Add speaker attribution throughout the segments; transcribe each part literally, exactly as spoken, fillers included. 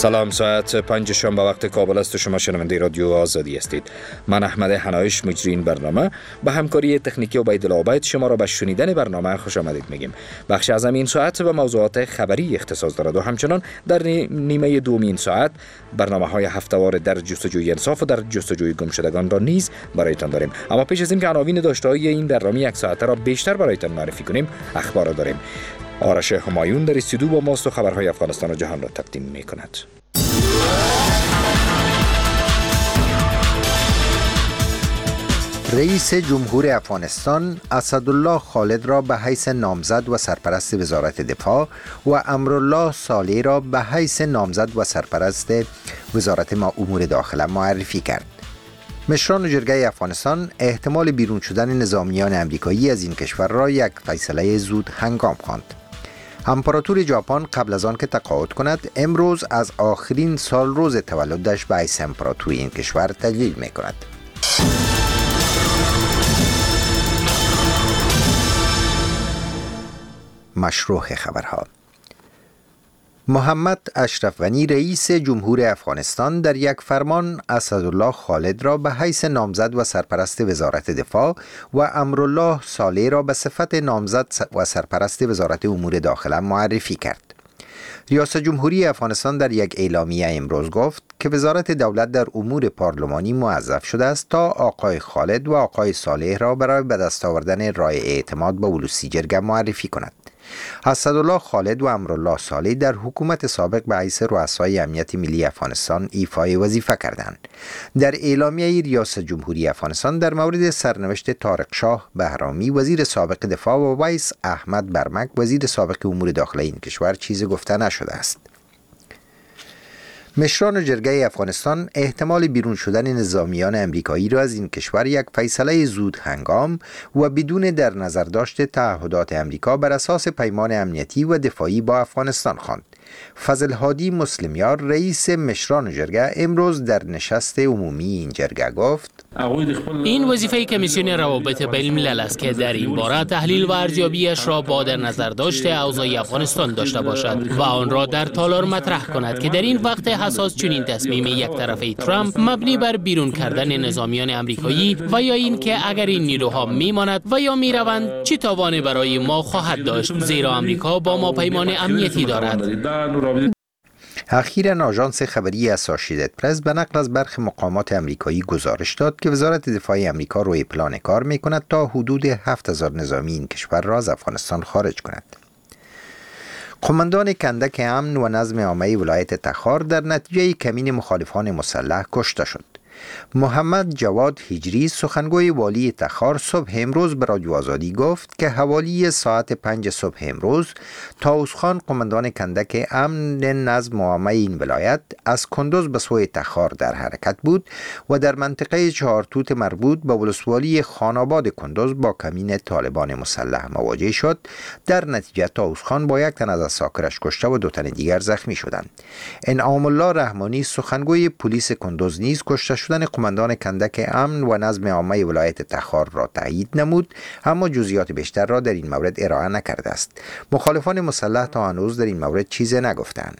Speaker 1: سلام، ساعت پنج شنبه وقت کابل است و شما شنونده رادیو آزادی هستید. من احمد حنایش مجری این برنامه به همکاری تکنیکی عبید العبید شما را به شنیدن برنامه خوش آمدید میگیم. بخش از این ساعت به موضوعات خبری اختصاص دارد و همچنان در نیمه دومین ساعت برنامه‌های هفته‌وار در جستجوی انصاف و در جستجوی گمشدگان را نیز برایتان داریم. اما پیش از اینکه عناوین داشته‌های این برنامه یک ساعته را بیشتر برایتان معرفی کنیم، اخبار را داریم. آرش همایون در استودیو با ماست و خبرهای افغانستان و جهان را تقدیم می‌کند.
Speaker 2: رئیس جمهور افغانستان اسدالله خالد را به حیث نامزد و سرپرست وزارت دفاع و امرالله صالح را به حیث نامزد و سرپرست وزارت امور داخله معرفی کرد. مشران جرگه افغانستان احتمال بیرون شدن نظامیان امریکایی از این کشور را یک فیصله زود هنگام خواند. امپراتور ژاپن قبل از آن که تقاعد کند، امروز از آخرین سال روز تولدش به حیث امپراتور این کشور تجلیل می کند. مشروع خبرها. محمد اشرف غنی رئیس جمهور افغانستان در یک فرمان اسدالله خالد را به حیث نامزد و سرپرست وزارت دفاع و امرالله صالح را به صفت نامزد و سرپرست وزارت امور داخله معرفی کرد. ریاست جمهوری افغانستان در یک اعلامیه امروز گفت که وزارت دولت در امور پارلمانی موظف شده است تا آقای خالد و آقای صالح را برای به دست آوردن رای اعتماد به ولوسی جرگه معرفی کند. اسدالله خالد و امرالله صالح در حکومت سابق به حیث رؤسای امنیت ملی افغانستان ایفای وظیفه کردند. در اعلامیه ریاست جمهوری افغانستان در مورد سرنوشت طارق شاه بهرامی وزیر سابق دفاع و ویس احمد برمک وزیر سابق امور داخله این کشور چیزی گفته نشده است. مشران جرگه افغانستان احتمال بیرون شدن نظامیان امریکایی را از این کشور یک فیصله زود هنگام و بدون در نظر داشت تعهدات امریکا بر اساس پیمان امنیتی و دفاعی با افغانستان خواند. فضل هادی مسلمیار رئیس مشران جرگه امروز در نشست عمومی این جرگه گفت:
Speaker 3: این وظیفه کمیسیون روابط بین الملل است که در این باره تحلیل و ارزیابیش را با در نظر داشت اوضاع افغانستان داشته باشد و آن را در تالار مطرح کند که در این وقت حساس چنین تصمیم یک طرفه ترامپ مبنی بر بیرون کردن نظامیان امریکایی و یا این که اگر این نیروها میماند و یا میروند چه تاوانی برای ما خواهد داشت، زیرا امریکا با ما پیمان امنیتی دارد.
Speaker 2: اخیراً آژانس خبری اسوسییتد پرس به نقل از برخی مقامات امریکایی گزارش داد که وزارت دفاع امریکا روی پلان کار می‌کند تا حدود هفت هزار نظامی این کشور را از افغانستان خارج کند. قماندان کندک امن و نظم عامه ولایت تخار در نتیجه کمین مخالفان مسلح کشته شد. محمد جواد هجری سخنگوی والی تخار صبح امروز به رادیو آزادی گفت که حوالی ساعت پنج صبح امروز طاووس خان قماندان کندک امن نظم عامه این ولایت از کندوز به سوی تخار در حرکت بود و در منطقه چهارتوت مربوط به ولسوالی خاناباد کندوز با کمین طالبان مسلح مواجه شد. در نتیجه طاووس خان با یک تن از عساکرش کشته و دو تن دیگر زخمی شدند. انعام الله رحمانی سخنگوی پلیس کندوز نیز کشته شدن قماندان کندک امن و نظم عامه ولایت تخار را تایید نمود، اما جزئیات بیشتر را در این مورد ارائه نکرده است. مخالفان مسلح تا هنوز در این مورد چیزی نگفتند.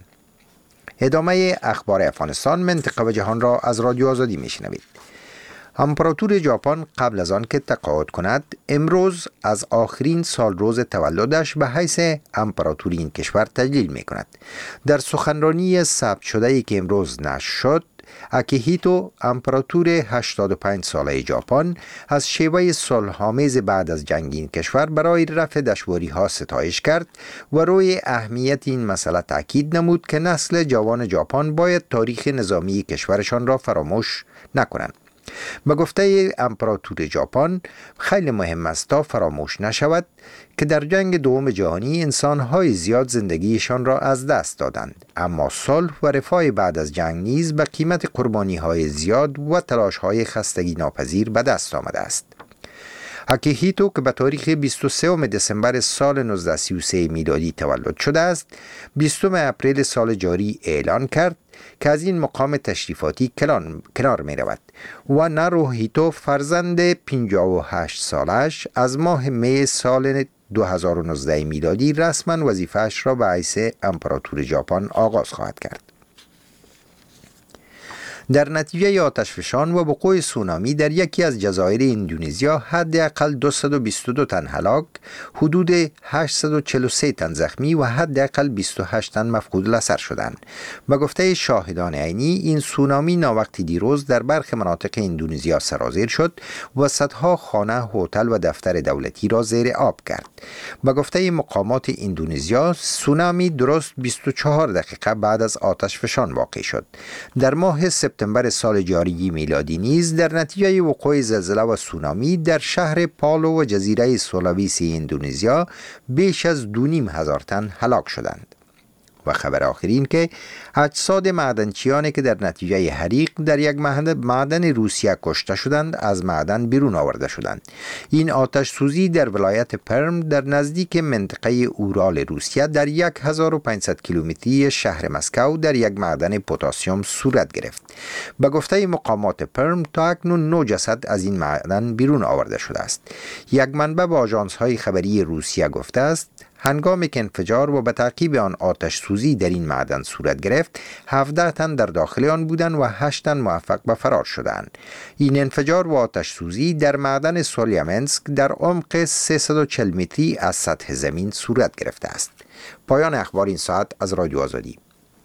Speaker 2: ادامه اخبار افغانستان، منطقه و جهان را از رادیو آزادی میشنوید. امپراتور ژاپن قبل از آن که تقاعد کند، امروز از آخرین سال روز تولدش به حیث امپراتور این کشور تجلیل می کند. در سخنرانی ثبت شده ای که امروز نشر شد، اکیهیتو امپراتور هشتاد و پنج ساله ژاپن از شیوه صلح‌آمیز بعد از جنگ این کشور برای رفع دشواری‌ها ستایش کرد و روی اهمیت این مسئله تاکید نمود که نسل جوان ژاپن باید تاریخ نظامی کشورشان را فراموش نکنند. به گفته امپراتور ژاپن، خیلی مهم است تا فراموش نشود که در جنگ دوم جهانی انسان‌های زیاد زندگیشان را از دست دادند، اما صلح و رفاه بعد از جنگ نیز به قیمت قربانی‌های زیاد و تلاش‌های خستگی ناپذیر به دست آمده است. اکیهیتو که به تاریخ بیست و سوم دسامبر سال نوزده سی و سه میلادی تولد شده است، بیستم اپریل سال جاری اعلان کرد که از این مقام تشریفاتی کنار می رود و ناروهیتو فرزند پنجاه و هشت سالش از ماه می سال دو هزار و نوزده میلادی رسما وظیفه‌اش را به حیث امپراتور ژاپن آغاز خواهد کرد. در نتیجه آتشفشان و وقوع سونامی در یکی از جزایر اندونزیا حداقل دویست و بیست و دو تن هلاک، حدود هشتصد و چهل و سه تن زخمی و حداقل بیست و هشت تن مفقود الاثر شدند. به گفته شاهدان عینی، این سونامی ناوقتی دیروز در برخی مناطق اندونزیا سرازیر شد و صدها خانه، هتل و دفتر دولتی را زیر آب کرد. به گفته مقامات اندونزیا، سونامی درست بیست و چهار دقیقه بعد از آتشفشان واقع شد. در ماه سپتامبر سال جاری میلادی نیز در نتیجه وقوع زلزله و سونامی در شهر پالو و جزیره سولاویسی اندونزیا بیش از دو نیم هزار تن هلاک شدند. و خبر آخرین که اجساد معدنچیانی که در نتیجه حریق در یک معدن روسیه کشته شدند از معدن بیرون آورده شدند. این آتش سوزی در ولایت پرم در نزدیک منطقه اورال روسیه در هزار و پانصد کیلومتری شهر مسکو در یک معدن پتاسیم صورت گرفت. به گفته مقامات پرم تا اکنون نه جسد از این معدن بیرون آورده شده است. یک منبع به آژانس‌های خبری روسیه گفته است هنگامی که انفجار و به تعقیب آن آتش سوزی در این معدن صورت گرفت، هفده تن در داخل آن بودند و هشت تن موفق به فرار شدند. این انفجار و آتش سوزی در معدن سولیامنسک در عمق سیصد و چهل متری از سطح زمین صورت گرفته است. پایان اخبار این ساعت از رادیو آزادی.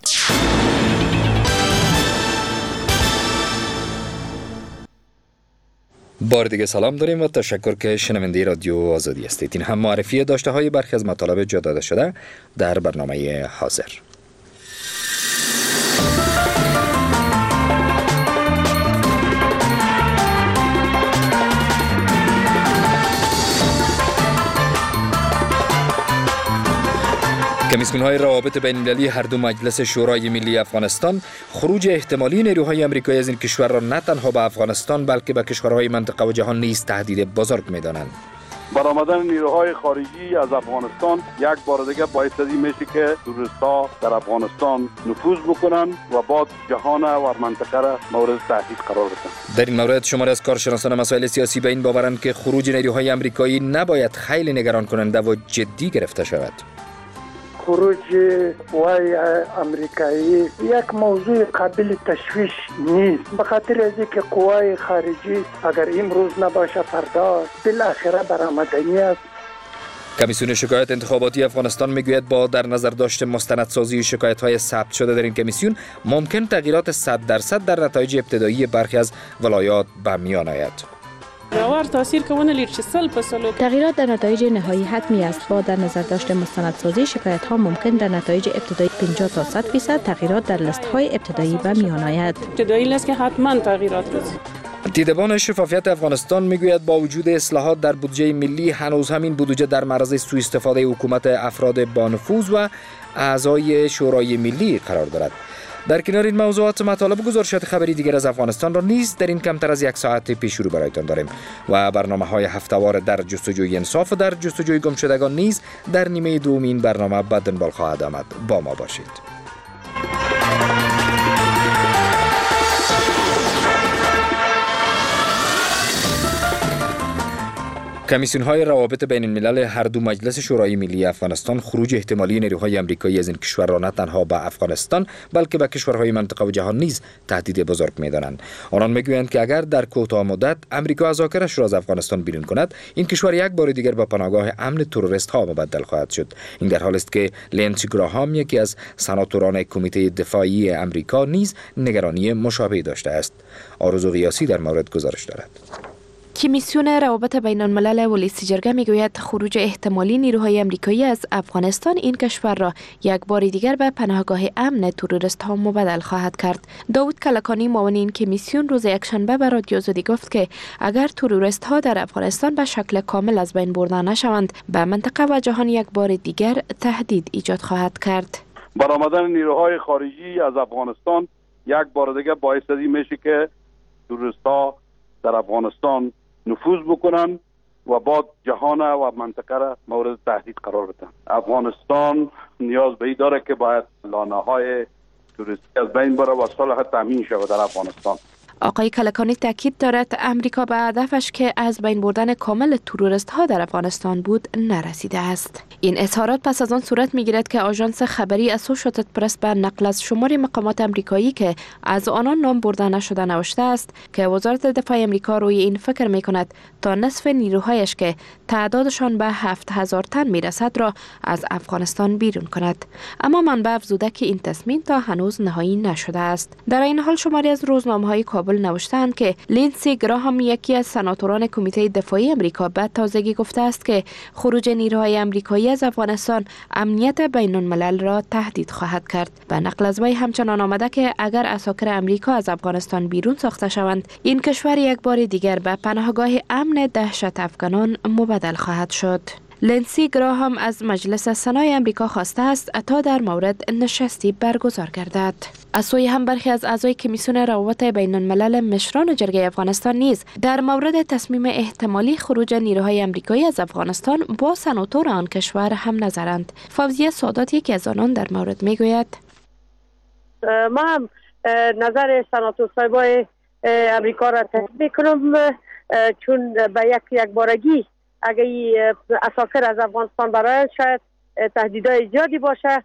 Speaker 1: بار دیگه سلام داریم و تشکر که شنونده رادیو آزادی هستید. این هم معرفی داشته های برخی از مطالب جا داده شده در برنامه حاضر. کمیسیون‌های روابط بین‌المللی هر دو مجلس شورای ملی افغانستان خروج احتمالی نیروهای آمریکایی از این کشور را نه تنها به افغانستان بلکه به کشورهای منطقه و جهان نیز تهدید بزرگ می‌دانند.
Speaker 4: برآمدن نیروهای خارجی از افغانستان یک بار دیگه باعث از این میشه که تروریست‌ها در افغانستان نفوذ بکنن و بعد جهان و منطقه را مورد تهدید قرار بدن.
Speaker 1: در این مورد شماری از کارشناسان مسائل سیاسی به این باورند که خروج نیروهای آمریکایی نباید خیلی نگران کننده و جدی گرفته شود.
Speaker 5: خروج قوای امریکایی یک موضوع قابل تشویش نیست، به خاطر از اینکه قوای خارجی اگر امروز نباشه فردا بالاخره برآمدنی است.
Speaker 1: کمیسیون شکایت انتخاباتی افغانستان میگوید با در نظر داشت مستندسازی شکایت‌های ثبت شده در این کمیسیون ممکن تغییرات صد درصد در نتایج ابتدایی برخی از ولایات به میان آید.
Speaker 6: تغییرات در نتایج نهایی حتمی است. با در نظر داشت مستندسازی شکایت ها ممکن در نتایج ابتدایی پنجاه تا صد درصد تغییرات در لیست های ابتدایی به میان آید.
Speaker 7: ابتدایی لیست که حتما تغییرات است.
Speaker 1: دیدبان شفافیت افغانستان میگوید با وجود اصلاحات در بودجه ملی هنوز همین بودجه در معرض سوء استفاده حکومت افراد با نفوذ و اعضای شورای ملی قرار دارد. در کنار این موضوعات مطالب گزارشات خبری دیگر از افغانستان را نیز در این کمتر از یک ساعت پیش رو برایتان داریم و برنامه‌های هفته‌وار در جستجوی انصاف و در جستجوی گمشدگان نیز در نیمه دوم این برنامه به دنبال خواهد آمد. با ما باشید. کمیسیون‌های روابط بین الملل هر دو مجلس شورای ملی افغانستان خروج احتمالی نیروهای آمریکایی از این کشور را نه تنها به افغانستان بلکه به کشورهای منطقه و جهان نیز تهدید بزرگ می‌دانند. آنان می‌گویند که اگر در کوتاه مدت آمریکا اذاکرش را از افغانستان بیرون کند، این کشور یک بار دیگر به پناهگاه امن تروریست‌ها مبدل خواهد شد. این در حالی است که لینسی گراهام یکی از سناتوران کمیته دفاعی آمریکا نیز نگرانی مشابه داشته است. آرزو قیاسی در مورد گزارش دارد.
Speaker 8: کمیسیون روابط بین الملل ولسی جرگه میگوید خروج احتمالی نیروهای آمریکایی از افغانستان این کشور را یک بار دیگر به پناهگاه امن تروریست ها مبدل خواهد کرد. داود کلکانی معاون این کمیسیون روز یکشنبه به رادیو آزادی گفت که اگر تروریست ها در افغانستان به شکل کامل از بین برده نشوند، به منطقه و جهان یک بار دیگر تهدید ایجاد خواهد کرد.
Speaker 4: برآمدن نیروهای خارجی از افغانستان یک بار دیگر باعث از این میشه که تروریست ها در افغانستان نفوذ بکنن و بعد جهان و منطقه را مورد تهدید قرار بدن. افغانستان نیاز به این داره که باید لانه های توریستی از بین بره و صلح تامین شود در افغانستان.
Speaker 8: آقای کلکانی تاکید دارد امریکا به هدفش که از بین بردن کامل تروریست ها در افغانستان بود نرسیده است. این اظهارات پس از آن صورت میگیرد که آژانس خبری اسوشییتد پرس به نقل از شمار مقامات امریکایی که از آنان نام برده نشده نوشته است که وزارت دفاع امریکا روی این فکر می کند تا نصف نیروهایش که تعدادشان به هفت هزار تن می رسد را از افغانستان بیرون کند. اما منبع افزوده که این تصمیم تا هنوز نهایی نشده است. در این حال شماری از روزنامه‌های کابل نوشتند که لینسی گراهام یکی از سناتوران کمیته دفاعی امریکا به تازگی گفته است که خروج نیروهای امریکایی از افغانستان امنیت بین الملل را تهدید خواهد کرد. به نقل از وی همچنان آمده که اگر عساکر امریکا از افغانستان بیرون ساخته شوند، این کشور یک بار دیگر به پناهگاه امن دهشت افغانان مبدل خواهد شد. لینسی گراهام از مجلس سنای امریکا خواسته است تا در مورد نشستی برگزار گردد. از سوی هم برخی از اعضای کمیسیون روابط بین الملل مشران جرگه افغانستان نیز در مورد تصمیم احتمالی خروج نیروهای امریکایی از افغانستان با سناتور آن کشور هم نظرند. فوزیه سادات یکی از آنان در مورد میگوید:
Speaker 9: ما هم نظر سناتور صاحبای امریکا را تایید میکنم، چون به یک یک بارگی اگر عساکر از افغانستان برای شاید تهدیدهای زیادی باشه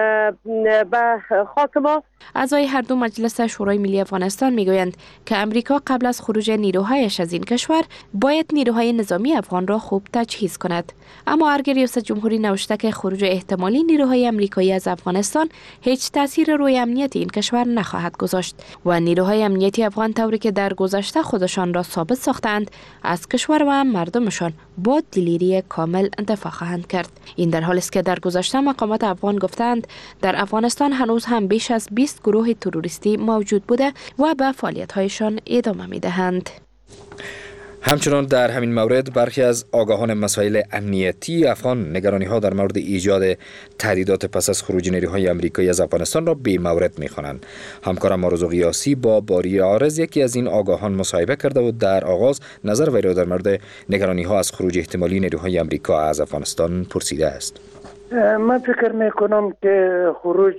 Speaker 9: به خاک ما.
Speaker 8: اعضای هر دو مجلس شورای ملی افغانستان میگویند که امریکا قبل از خروج نیروهایش از این کشور باید نیروهای نظامی افغان را خوب تجهیز کند. اما ارگ ریاست جمهوری نوشته که خروج احتمالی نیروهای امریکایی از افغانستان هیچ تاثیر روی امنیت این کشور نخواهد گذاشت و نیروهای امنیتی افغان طوری که در گذشته خودشان را ثابت ساختند از کشور و مردمشان با دلیری کامل دفاع خواهند کرد. این در حالی است که در گذشته مقامات افغان گفتند در افغانستان هنوز هم بیش از بیست گروه تروریستی موجود بوده و به فعالیت‌هایشان ادامه می‌دهند.
Speaker 1: همچنان در همین مورد برخی از آگاهان مسائل امنیتی افغان نگرانی‌ها در مورد ایجاد تهدیدات پس از خروج نیروهای آمریکایی از افغانستان را بی مورد می‌خوانند. همکارم آرزو غیاسی با باری عارض یکی از این آگاهان مصاحبه کرده و در آغاز نظر وی را در مورد نگرانی‌ها از خروج احتمالی نیروهای آمریکا از افغانستان پرسیده است.
Speaker 5: من فکر میکنم که خروج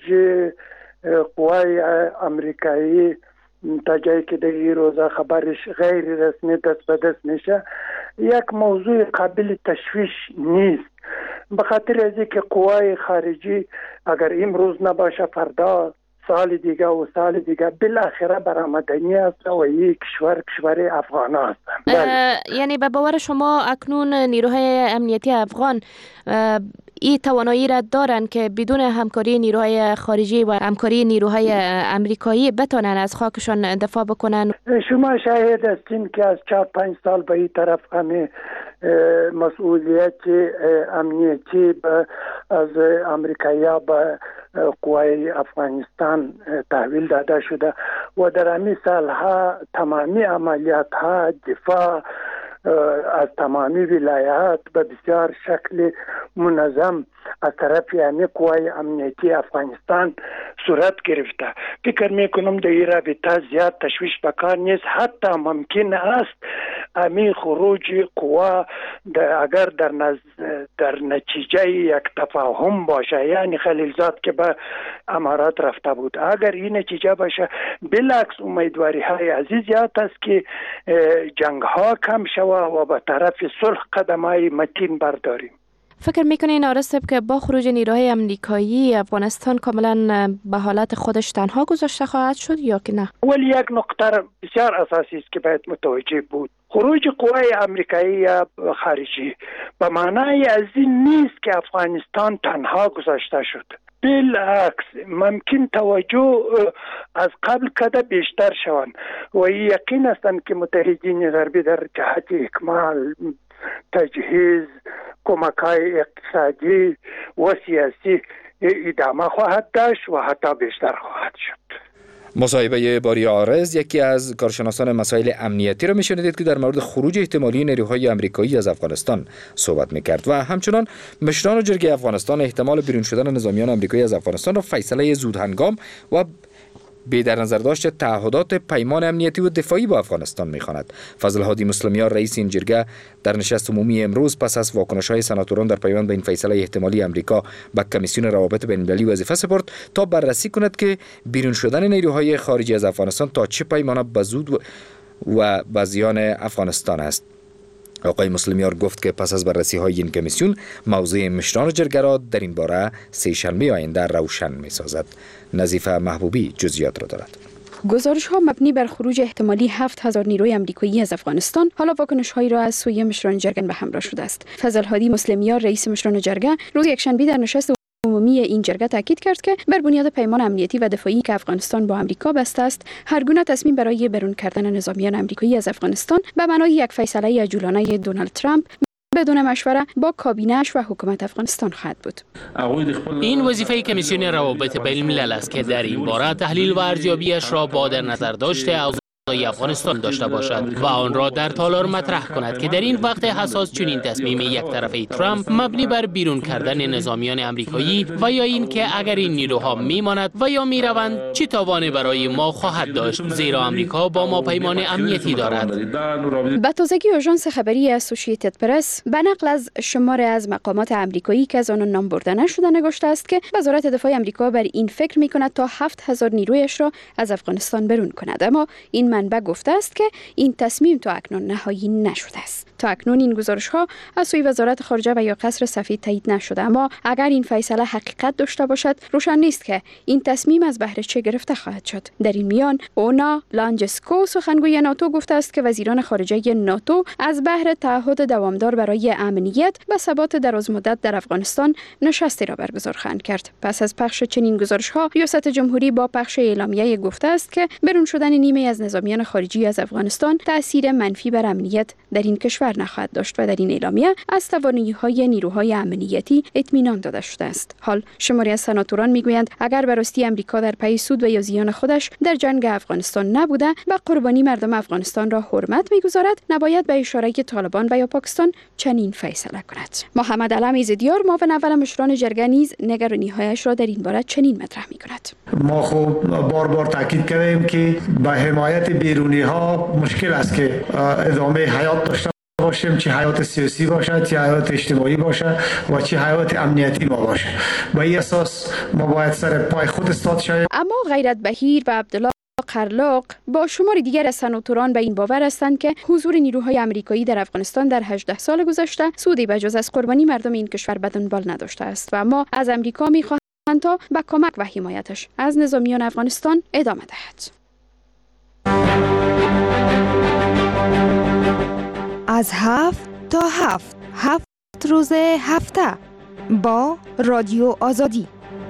Speaker 5: قوای امریکایی تا جایی که در این روزا خبرش غیر رسمی دست به دست میشه یک موضوع قابل تشویش نیست، به خاطر از اینکه قوای خارجی اگر امروز نباشه فردا سال دیگه و سال دیگه بالاخره برآمدنی است و این کشور کشور افغان است.
Speaker 8: یعنی به باور شما اکنون نیروهای امنیتی افغان این توانایی را دارند که بدون همکاری نیروهای خارجی و همکاری نیروهای امریکایی بتونن از خاکشان دفاع بکنن؟
Speaker 5: شما شاهد هستین که از چهار پنج سال به این طرف همه مسئولیت امنیتی از امریکایی به قوای افغانستان تحویل داده شده و در همین سالها تمامی عملیات ها دفاع از تمامی ولایات به بسیار شکل منظم از طرف یعنی قوای امنیتی افغانستان صورت گرفته. فکر میکنم در این رابطه زیاد تشویش بکار نیست. حتی ممکن است امی خروج قوا اگر در نز... در نتیجه یک تفاهم باشه، یعنی خلیلزاد که به امارات رفته بود، اگر این نتیجه باشه بالعکس امیدواری های عزیز زیاد است که جنگ ها کم شوه و به طرف صلح قدم های متین برداریم.
Speaker 8: فکر میکنین آرستب که با خروج نیروهای امریکایی افغانستان کاملا به حالت خودش تنها گذاشته خواهد شد یا که نه؟
Speaker 5: ولی یک نکته بسیار اساسی است که باید متوجه بود. خروج قوای امریکایی خارجی به معنای از این نیست که افغانستان تنها گذاشته شد. بالعکس ممکن توجه از قبل کده بیشتر شوند و یقین هستند که متحدین غربی در جهت اکمال تجهیز کمک‌های اقتصادی و سیاسی ادامه خواهد داشت و حتی بیشتر خواهد شد.
Speaker 1: مصاحبه باری عارض یکی از کارشناسان مسائل امنیتی را میشنیدید که در مورد خروج احتمالی نیروهای آمریکایی از افغانستان صحبت میکرد و همچنان مشران جرگه افغانستان احتمال بیرون شدن نظامیان آمریکایی از افغانستان را فیصله زودهنگام و بی در نظر داشت تعهدات پیمان امنیتی و دفاعی با افغانستان می‌خواند. فضل هادی مسلمیار رئیس این جرگه در نشست عمومی امروز پس از واکنش‌های سناتوران در پیوند به این فیصله احتمالی امریکا به کمیسیون روابط بین‌المللی وظیفه سپرد تا بررسی کند که بیرون شدن نیروهای خارجی از افغانستان تا چه پیمانه به زود و و به زیان افغانستان است. آقای مسلمیار گفت که پس از بررسی های این کمیسیون موضوع مشران جرگه را در این باره سه شنبه آینده روشن می سازد. نظیفه محبوبی جزئیات را دارد.
Speaker 10: گزارش ها مبنی بر خروج احتمالی هفت هزار نیروی آمریکایی از افغانستان حالا واکنش هایی را از سوی مشران جرگه به همراه شده است. فضل هادی مسلمیار رئیس مشران جرگه روز یکشنبه در نشست عمومی این جرگه تاکید کرد که بر بنیاد پیمان امنیتی و دفاعی که افغانستان با آمریکا بسته است، هر گونه تصمیم برای برون کردن نظامیان آمریکایی از افغانستان به معنای یک فیصله عجولانه دونالد ترامپ بدون مشوره با کابینه‌اش و حکومت افغانستان خواهد بود.
Speaker 3: این وظیفه کمیسیون روابط بین الملل است که در این باره تحلیل و ارزیابیش را با در نظر داشته اوضاع افغانستان داشته باشد و آن را در تالار مطرح کند که در این وقت حساس چنین تصمیم یک طرفه ترامپ مبنی بر بیرون کردن نظامیان آمریکایی و یا اینکه اگر این نیروها میماند و یا میروند چه تاوانی برای ما خواهد داشت، زیرا آمریکا با ما پیمان امنیتی دارد.
Speaker 10: به تازگی آژانس خبری اسوسییتد پرس به نقل از شمار از مقامات آمریکایی که از آن نام برده نشده نگفته است که وزارت دفاع آمریکا بر این فکر میکند تا هفت هزار نیرویش را از افغانستان برون کند، اما این منبع گفته است که این تصمیم تا اکنون نهایی نشده است. تا اکنون این گزارش ها از سوی وزارت خارجه و یا قصر سفید تایید نشده، اما اگر این فیصله حقیقت داشته باشد روشن نیست که این تصمیم از بهره چه گرفته خواهد شد. در این میان اونا لانجسکو سخنگوی ناتو گفته است که وزیران خارجه ناتو از بهره تعهد دوامدار برای امنیت و ثبات درازمدت در افغانستان نشستی را برگزار خواهند کرد. پس از پخش چنین گزارش ها ریاست جمهوری با پخش اعلامیه گفته است که برون شدن نیمه از نظامیان خارجی از افغانستان تأثیر منفی بر امنیت در این کشور نخواهد داشت و در این اعلامیه از توانایی‌های نیروهای امنیتی اطمینان داده شده است. حال شماری از سناتوران میگویند اگر به راستی امریکا در پی سود و یا زیان خودش در جنگ افغانستان نبوده و قربانی مردم افغانستان را حرمت میگذارد، نباید به اشاره طالبان و یا پاکستان چنین فیصله کند. محمد علم ایزدیار معاون اول مشران جرگه نیز نگرانی‌هایش را در این باره چنین مطرح می‌کند.
Speaker 11: ما خب بار بار تاکید کردیم که با حمایت بیرونی ها مشکل است که ادامه حیات داشته باشیم، چه حیات سیاسی باشد، چه حیات اجتماعی باشد و چه حیات امنیتی ما باشه. با این اساس ما باید سر پای خود استاد شویم.
Speaker 10: اما غیرت بهیر و عبدالله قرلاق با شمار دیگر از سناتوران به این باور هستند که حضور نیروهای آمریکایی در افغانستان در هجده سال گذشته سودی بجز از قربانی مردم این کشور به دنبال نداشته است و اما از امریکا می‌خواهند تا به کمک و حمایتش از نظامیان افغانستان ادامه دهد.
Speaker 12: از هفت تا هفت هفت روز هفته با رادیو آزادی.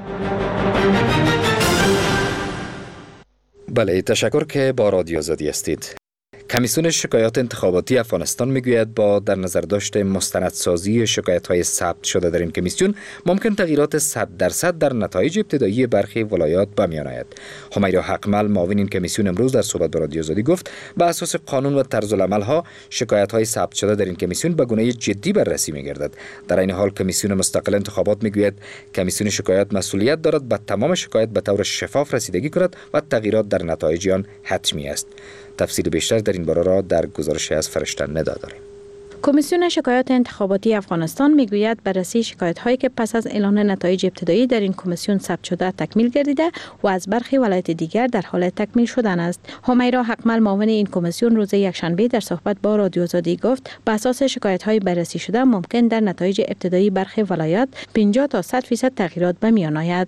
Speaker 1: بله، تشکر که با رادیو آزادی هستید. کمیسیون شکایات انتخاباتی افغانستان میگوید با در نظر داشته مستندسازی شکایت‌های ثبت شده در این کمیسیون ممکن تغییرات صد درصد در نتایج ابتدایی برخی ولایات به میان آید. همیرا حقمل معاون این کمیسیون امروز در صحبت با رادیو آزادی گفت به اساس قانون و طرز العمل‌ها شکایت‌های ثبت شده در این کمیسیون به گونه جدی بررسی می‌گردد. در این حال کمیسیون مستقل انتخابات میگوید کمیسیون شکایات مسئولیت دارد به تمام شکایت به طور شفاف رسیدگی کند و تغییرات در نتایج آن حتمی است. تفصیل بیشتر در این باره را در گزارش از فرشته ندا داریم.
Speaker 6: کمیسیون شکایات انتخاباتی افغانستان میگوید بررسی شکایت‌هایی که پس از اعلان نتایج ابتدایی در این کمیسیون ثبت شده تکمیل گردیده و از برخی ولایت دیگر در حال تکمیل شدن است. همیرا حقمل معاون این کمیسیون روز یکشنبه در صحبت با رادیو آزادی گفت به اساس شکایت‌های بررسی شده ممکن در نتایج ابتدایی برخی ولایات پنجاه تا صد درصد تغییرات به میان آید.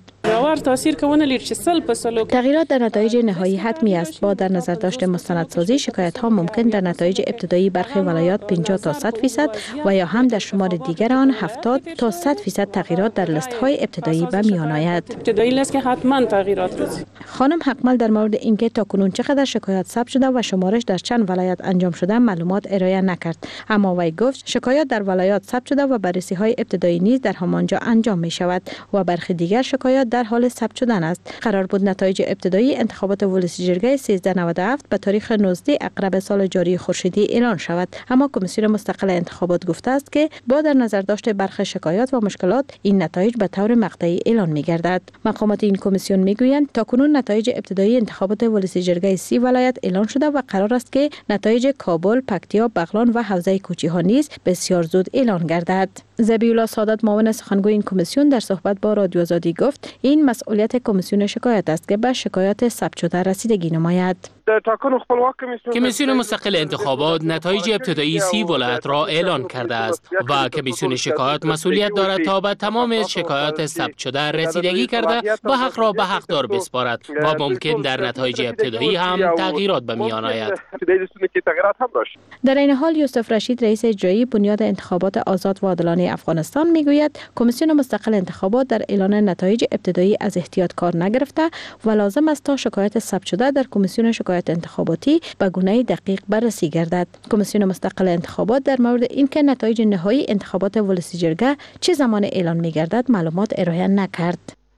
Speaker 6: تغییرات در نتایج نهایی حتمی است. با در نظر داشت مستندسازی شکایت‌ها ممکن در نتایج ابتدایی برخی ولایات پنجاه تا صد درصد و یا هم در شمار دیگر آن هفتاد تا صد درصد تغییرات در لیست‌های ابتدایی به میان آید.
Speaker 7: ابتدایی لیست که حتما تغییرات رسید.
Speaker 6: خانم حقمل در مورد اینکه تاکنون چقدر شکایت ثبت شده و شمارش در چند ولایت انجام شده معلومات ارائه نکرد، اما وی گفت شکایات در ولایات ثبت شده و بررسی‌های ابتدایی نیز در همانجا انجام می شود و برخی دیگر شکایات در حال ثبت شدن است. قرار بود نتایج ابتدایی انتخابات ولسی جرگه سیزده نود و هفت به تاریخ نوزده اقرب سال جاری خورشیدی اعلان شود، اما کمیسیون مستقل انتخابات گفته است که با در نظر داشت برخی شکایات و مشکلات این نتایج به طور مقطعی اعلان می‌گردد. مقامات این کمیسیون می‌گویند تاکنون نتایج ابتدایی انتخابات ولسی جرگه سی ولایت اعلان شده و قرار است که نتایج کابل، پکتیا، بغلان و حوزه کوچی ها نیز بسیار زود اعلان گردد. ذبیح‌الله سعادت معاون سخنگوی این کمیسیون در صحبت با رادیو آزادی گفت این مسئولیت کمیسیون شکایت است که به شکایات ثبت شده رسیدگی نماید.
Speaker 3: کمیسیون مستقل انتخابات نتایج ابتدایی سی ولایت را اعلان کرده است و کمیسیون شکایت مسئولیت دارد تا به تمام شکایات ثبت شده رسیدگی کرده و حق را به حقدار بسپارد و ممکن در نتایج ابتدایی هم تغییرات به میان آید.
Speaker 6: در این حال یوسف رشید رئیس اجرایی بنیاد انتخابات آزاد و عادلانه افغانستان میگوید کمیسیون مستقل انتخابات در اعلان نتایج ابتدایی از احتیاط کار نگرفته و لازم است تا شکایت ثبت شده در کمیسیون شکایت انتخاباتی به گونه دقیق بررسی گردد. کمیسیون مستقل انتخابات در مورد اینکه نتایج نهایی انتخابات ولسی جرگه چه زمان اعلان می‌گردد معلومات ارائه نکرد.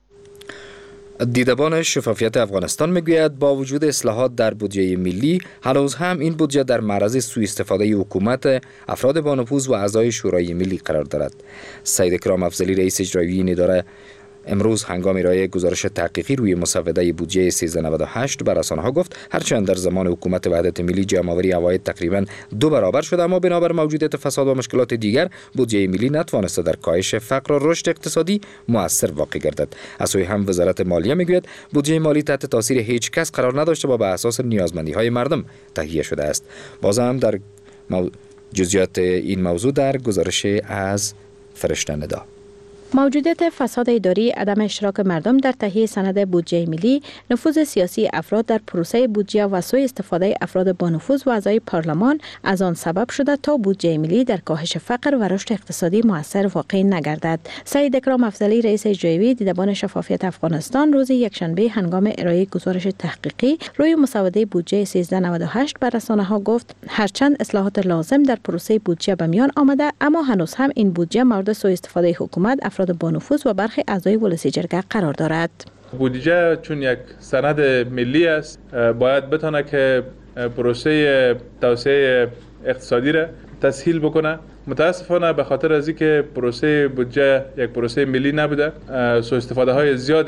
Speaker 1: دیدبان شفافیت افغانستان میگوید با وجود اصلاحات در بودجه ملی هنوز هم این بودجه در معرض سوء استفاده حکومت، افراد با نفوذ و اعضای شورای ملی قرار دارد. سید اکرام افضلی رئیس اجرایی این اداره امروز هنگام ارائه گزارش تحقیقی روی مسوده بودجه سیزده نود و هشت بر رسانه‌ها گفت هرچند در زمان حکومت وحدت ملی جمع‌آوری عواید تقریباً دو برابر شده، اما بنابر موجودیت فساد و مشکلات دیگر بودجه ملی نتوانسته در کاهش فقر و رشد اقتصادی مؤثر واقع گردد. از سوی هم وزارت مالیه میگوید بودجه مالی تحت تاثیر هیچ کس قرار نداشته و بر اساس نیازمندی‌های مردم تهیه شده است. باز هم در مو... جزئیات این موضوع در گزارش از فرشته ندا.
Speaker 6: موجودیت فساد اداری، عدم اشتراک مردم در تهیه سند بودجه ملی، نفوذ سیاسی افراد در پروسه بودجه و سوء استفاده افراد با نفوذ و اعضای پارلمان از آن سبب شده تا بودجه ملی در کاهش فقر و رشد اقتصادی مؤثر واقع نگردد. سید اکرام افضلی رئیس اجرایی دیدبان شفافیت افغانستان روز یکشنبه هنگام ارائه گزارش تحقیقی روی مسوده بودجه سیزده نود و هشت بر رسانه‌ها گفت هرچند اصلاحات لازم در پروسه بودجه به میان آمده، اما هنوز هم این بودجه مورد سوء استفاده حکومت، افراد با نفوذ و برخی اعضای ولسی جرگه قرار دارد.
Speaker 13: بودجه چون یک سند ملی است باید بتونه که پروسه توسعه اقتصادی را تسهیل بکنه. متاسفانه به خاطر از اینکه پروسه بودجه یک پروسه ملی نبوده، سوء استفاده های زیاد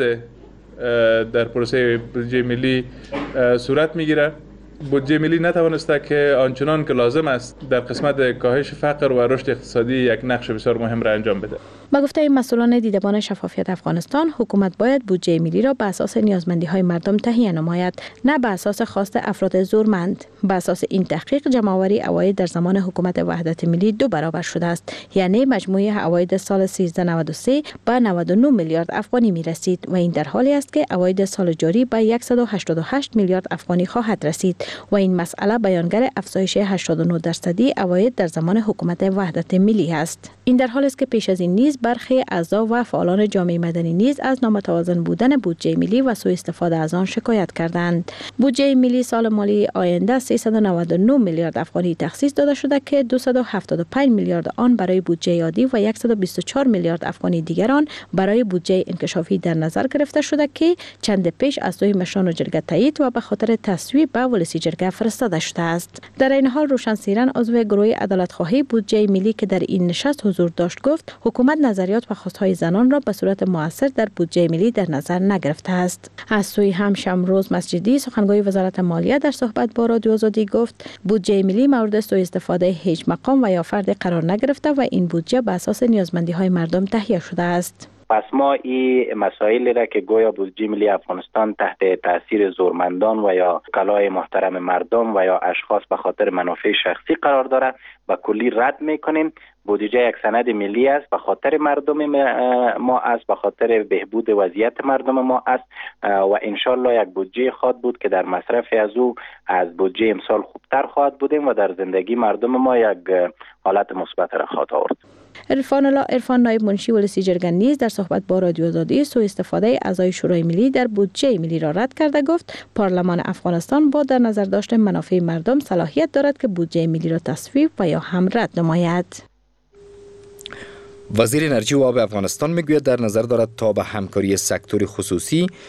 Speaker 13: در پروسه بودجه ملی صورت میگیره. بودجه ملی نتوانسته که آنچنان که لازم است در قسمت کاهش فقر و رشد اقتصادی یک نقش بسیار مهم را انجام بده.
Speaker 6: با گفته مسئولان دیدبان شفافیت افغانستان، حکومت باید بودجه ملی را به اساس نیازمندی‌های مردم تهیه نماید، نه به اساس خواست افراد زورمند. به اساس این تحقیق جمع‌آوری عواید در زمان حکومت وحدت ملی دو برابر شده است، یعنی مجموع عواید سال سیزده نود و سه به نود و نه میلیارد افغانی می‌رسید و این در حالی است که عواید سال جاری به صد و هشتاد و هشت میلیارد افغانی خواهد رسید و این مسئله بیانگر افزایش هشتاد و نه درصدی عواید در زمان حکومت وحدت ملی است. این در حالی است که پیش از این نیز برخی اعضا و فعالان جامعه مدنی نیز از نامتوازن بودن بودجه ملی و سوء استفاده از آن شکایت کردند. بودجه ملی سال مالی آینده سیصد و نود و نه میلیارد افغانی تخصیص داده شده که دویست و هفتاد و پنج میلیارد آن برای بودجه عادی و صد و بیست و چهار میلیارد افغانی دیگر آن برای بودجه انکشافی در نظر گرفته شده که چند پیش از سوی مشران جرگه تایید و به خاطر تصویب به ولسی جرگه فرستاده شده است. در این حال روشن سیرن عضو گروه عدالت خواهی بودجه ملی که در این نشست حضور داشت گفت حکومت نظریات و خواستهای زنان را به صورت مؤثر در بودجه ملی در نظر نگرفته است. از سوی هم شمروز مسجدی سخنگوی وزارت مالیه در صحبت با رادیو آزادی گفت بودجه ملی مورد سوء استفاده هیچ مقام و یا فرد قرار نگرفته و این بودجه به اساس نیازمندی‌های مردم تهیه شده است.
Speaker 14: پس ما این مسائلی را که گویا بودجه ملی افغانستان تحت تاثیر زورمندان و یا کلای محترم مردم و یا اشخاص به خاطر منافع شخصی قرار داره و کلی رد میکنیم. بودجه یک سند ملی است، به خاطر مردم ما است، به خاطر بهبود وضعیت مردم ما است و انشالله یک بودجه خواهد بود که در مصرف از او از بودجه امسال خوبتر خواهد بودیم و در زندگی مردم ما یک حالت مثبت را خواهد آورد.
Speaker 6: عرفان الله عرفان نایب منشی ولسی جرگه نیز در صحبت با رادیو آزادی سوء استفاده اعضای شورای ملی در بودجه ملی را رد کرده گفت پارلمان افغانستان با در نظر داشتن منافع مردم صلاحیت دارد که بودجه ملی را تصویب و یا هم رد نماید.
Speaker 1: وزیر انرژی و آب افغانستان میگوید در نظر دارد تا به همکاری سکتور خصوصی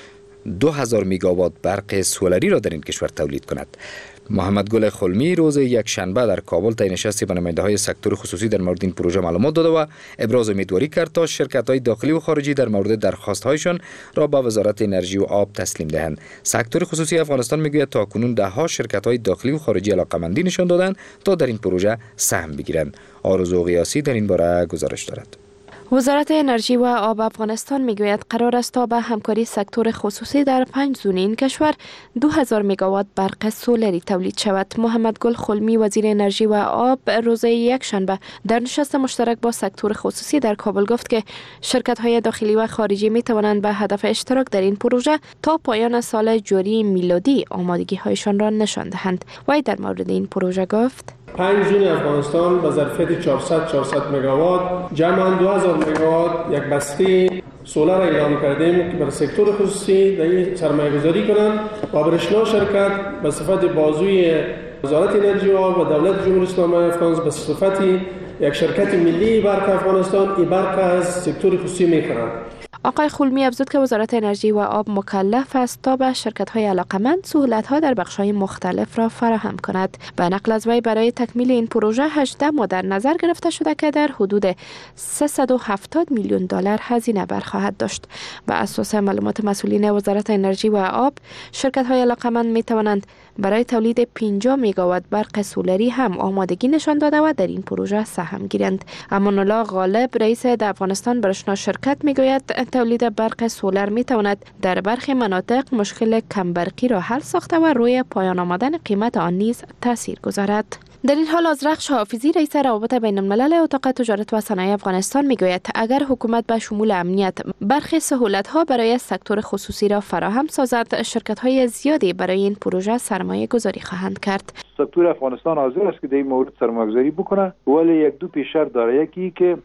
Speaker 1: دو هزار مگاوات برق سولری را در این کشور تولید کند. محمد گل خلمی روز یک شنبه در کابل طی نشستی با نماینده‌های سکتور خصوصی در مورد این پروژه معلومات داده و ابراز امیدواری کرد تا شرکت‌های داخلی و خارجی در مورد درخواست‌هایشان را با وزارت انرژی و آب تسلیم دهند. سکتور خصوصی افغانستان میگوید تاکنون ده ها شرکت‌های داخلی و خارجی علاقه‌مندی نشان دادند تا در این پروژه سهم بگیرند. آرزو قیاسی در این باره گزارش دارد.
Speaker 8: وزارت انرژی و آب افغانستان میگوید قرار است تا به همکاری سکتور خصوصی در پنج زون این کشور دو هزار مگاوات برق سولری تولید شود. محمد گل خلمی وزیر انرژی و آب روز یک شنبه در نشست مشترک با سکتور خصوصی در کابل گفت که شرکت های داخلی و خارجی می توانند به هدف اشتراک در این پروژه تا پایان سال جاری میلادی آمادگی هایشان را نشان دهند. وی در مورد این پروژه گفت:
Speaker 15: پنج زون افغانستان به ظرفیت چهارصد چهارصد مگاوات جمعاً دو هزار مگاوات یک بسته سولر اعلام کردیم که بر سکتور خصوصی در این سرمایه گذاری کنند و برشنا شرکت به صفت بازوی وزارت انرژی و آب و دولت جمهوری اسلامی افغانستان به صفت یک شرکت ملی برق افغانستان این برق از سکتور خصوصی می‌خرند.
Speaker 8: آقای خلمی افزود که وزارت انرژی و آب مکلف است تا به شرکت‌های علاقه‌مند سهولت‌ها در بخش‌های مختلف را فراهم کند. به نقل از وی برای تکمیل این پروژه هجده ماه در نظر گرفته شده که در حدود سیصد و هفتاد میلیون دلار هزینه برخواهد داشت. بر اساس معلومات مسئولین وزارت انرژی و آب، شرکت‌های علاقه‌مند می‌توانند برای تولید پنجاه مگاوات برق سولری هم آمادگی نشان داده و در این پروژه سهم گیرند. امان الله غالب رئیس افغانستان برشنا شرکت میگوید تولید برق سولر میتواند در برخی مناطق مشکل کمبرقی را حل ساخته و روی پایان آمدن قیمت آن نیز تاثیر گذارد. در این حال آذرخش حافظی رئیس روابط بین الملل اتاق تجارت و صنایع افغانستان میگوید اگر حکومت به شمول امنیت برخی سهولت‌ها برای سکتور خصوصی را فراهم سازد، شرکت‌های زیادی برای این پروژه سرمایه گذاری خواهند کرد.
Speaker 16: سکتور افغانستان حاضر است که در این مورد سرمایه گذاری بکنه، ولی یک دو پیش شرط داره. یکی که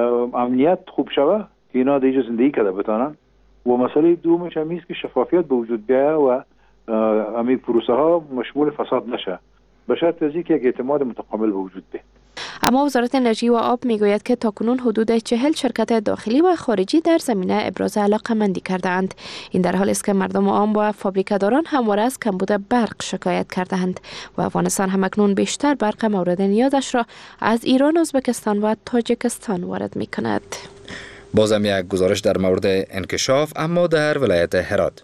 Speaker 16: امنیت خوب شوه که اینا دیگه زندگی کرده بتانن و مسئله دومش هم است که شفافیت به وجود بیاید و همین پروسه ها مشمول فساد نشه، به شرط از اینکه یک اعتماد متکامل به وجود بیاید.
Speaker 8: اما وزارت انرژی و آب میگوید که تاکنون حدود چهل شرکت داخلی و خارجی در زمینه ابراز علاقه‌مندی کردند. این در حالی است که مردم عام و فابریکه‌داران همواره از کمبود برق شکایت کردند و افغانستان همکنون بیشتر برق مورد نیازش را از ایران، ازبکستان و تاجیکستان وارد می‌کند.
Speaker 1: بازم یک گزارش در مورد انکشاف، اما در ولایت هرات.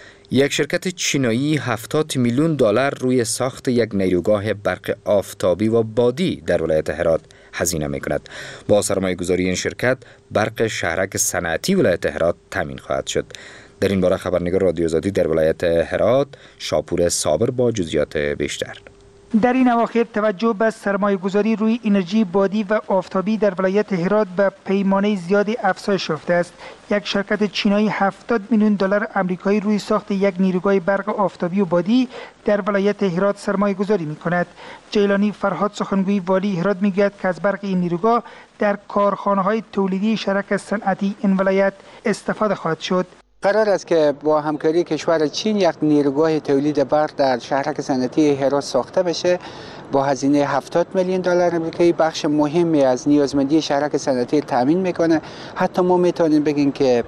Speaker 1: یک شرکت چینایی هفتاد میلیون دلار روی ساخت یک نیروگاه برق آفتابی و بادی در ولایت هرات هزینه می‌کند. با سرمایه گذاری این شرکت برق شهرک صنعتی ولایت هرات تامین خواهد شد. در این باره خبرنگار رادیو آزادی در ولایت هرات شاپور صابر با جزئیات بیشتر.
Speaker 17: در این اواخر توجه به سرمایه گذاری روی انرژی بادی و آفتابی در ولایت هرات به پیمانه زیادی افزایش یافته است. یک شرکت چینایی هفتاد میلیون دلار آمریکایی روی ساخت یک نیروگاه برق آفتابی و بادی در ولایت هرات سرمایه گذاری می کند. جیلانی فرهاد سخنگوی والی هرات می گوید که از برق این نیروگاه در کارخانه های تولیدی شرکت صنعتی این ولایت استفاده خواهد شد.
Speaker 18: قرار است که با همکاری کشور چین یک نیروگاه تولید برق در شهرک صنعتی هرات ساخته بشه با هزینه هفتاد میلیون دلار آمریکایی. بخش مهمی از نیازمندی شهرک صنعتی تامین میکنه. حتی ما میتونیم بگیم که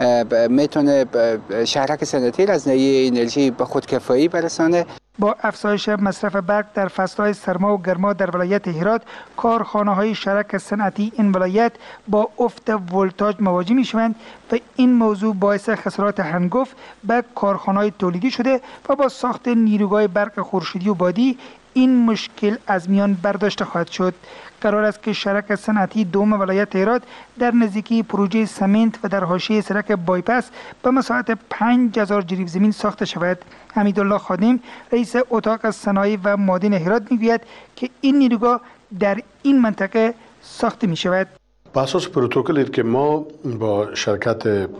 Speaker 18: میتونه شهرک صنعتی از ناحیه انرژی به خودکفایی برسانه.
Speaker 17: با افزایش مصرف برق در فصل‌های سرما و گرما در ولایت هرات، کارخانه‌های شرکت صنعتی این ولایت با افت ولتاژ مواجه می‌شوند و این موضوع باعث خسارات هنگفت به کارخانه‌های تولیدی شده و با ساخت نیروگاه برق خورشیدی و بادی این مشکل از میان برداشته خواهد شد. قرار است که شرکت صنعتی دوم ولایت هرات در نزدیکی پروژه سمنت و در حاشیه سرک بایپاس به مساحت پنج هزار جریب زمین ساخته شود. حمیدالله خادم رئیس اتاق صنایع و معادن هرات میگوید که این نیروگاه در این منطقه ساخته می شود.
Speaker 19: با اساس پروتکلی که ما با شرکت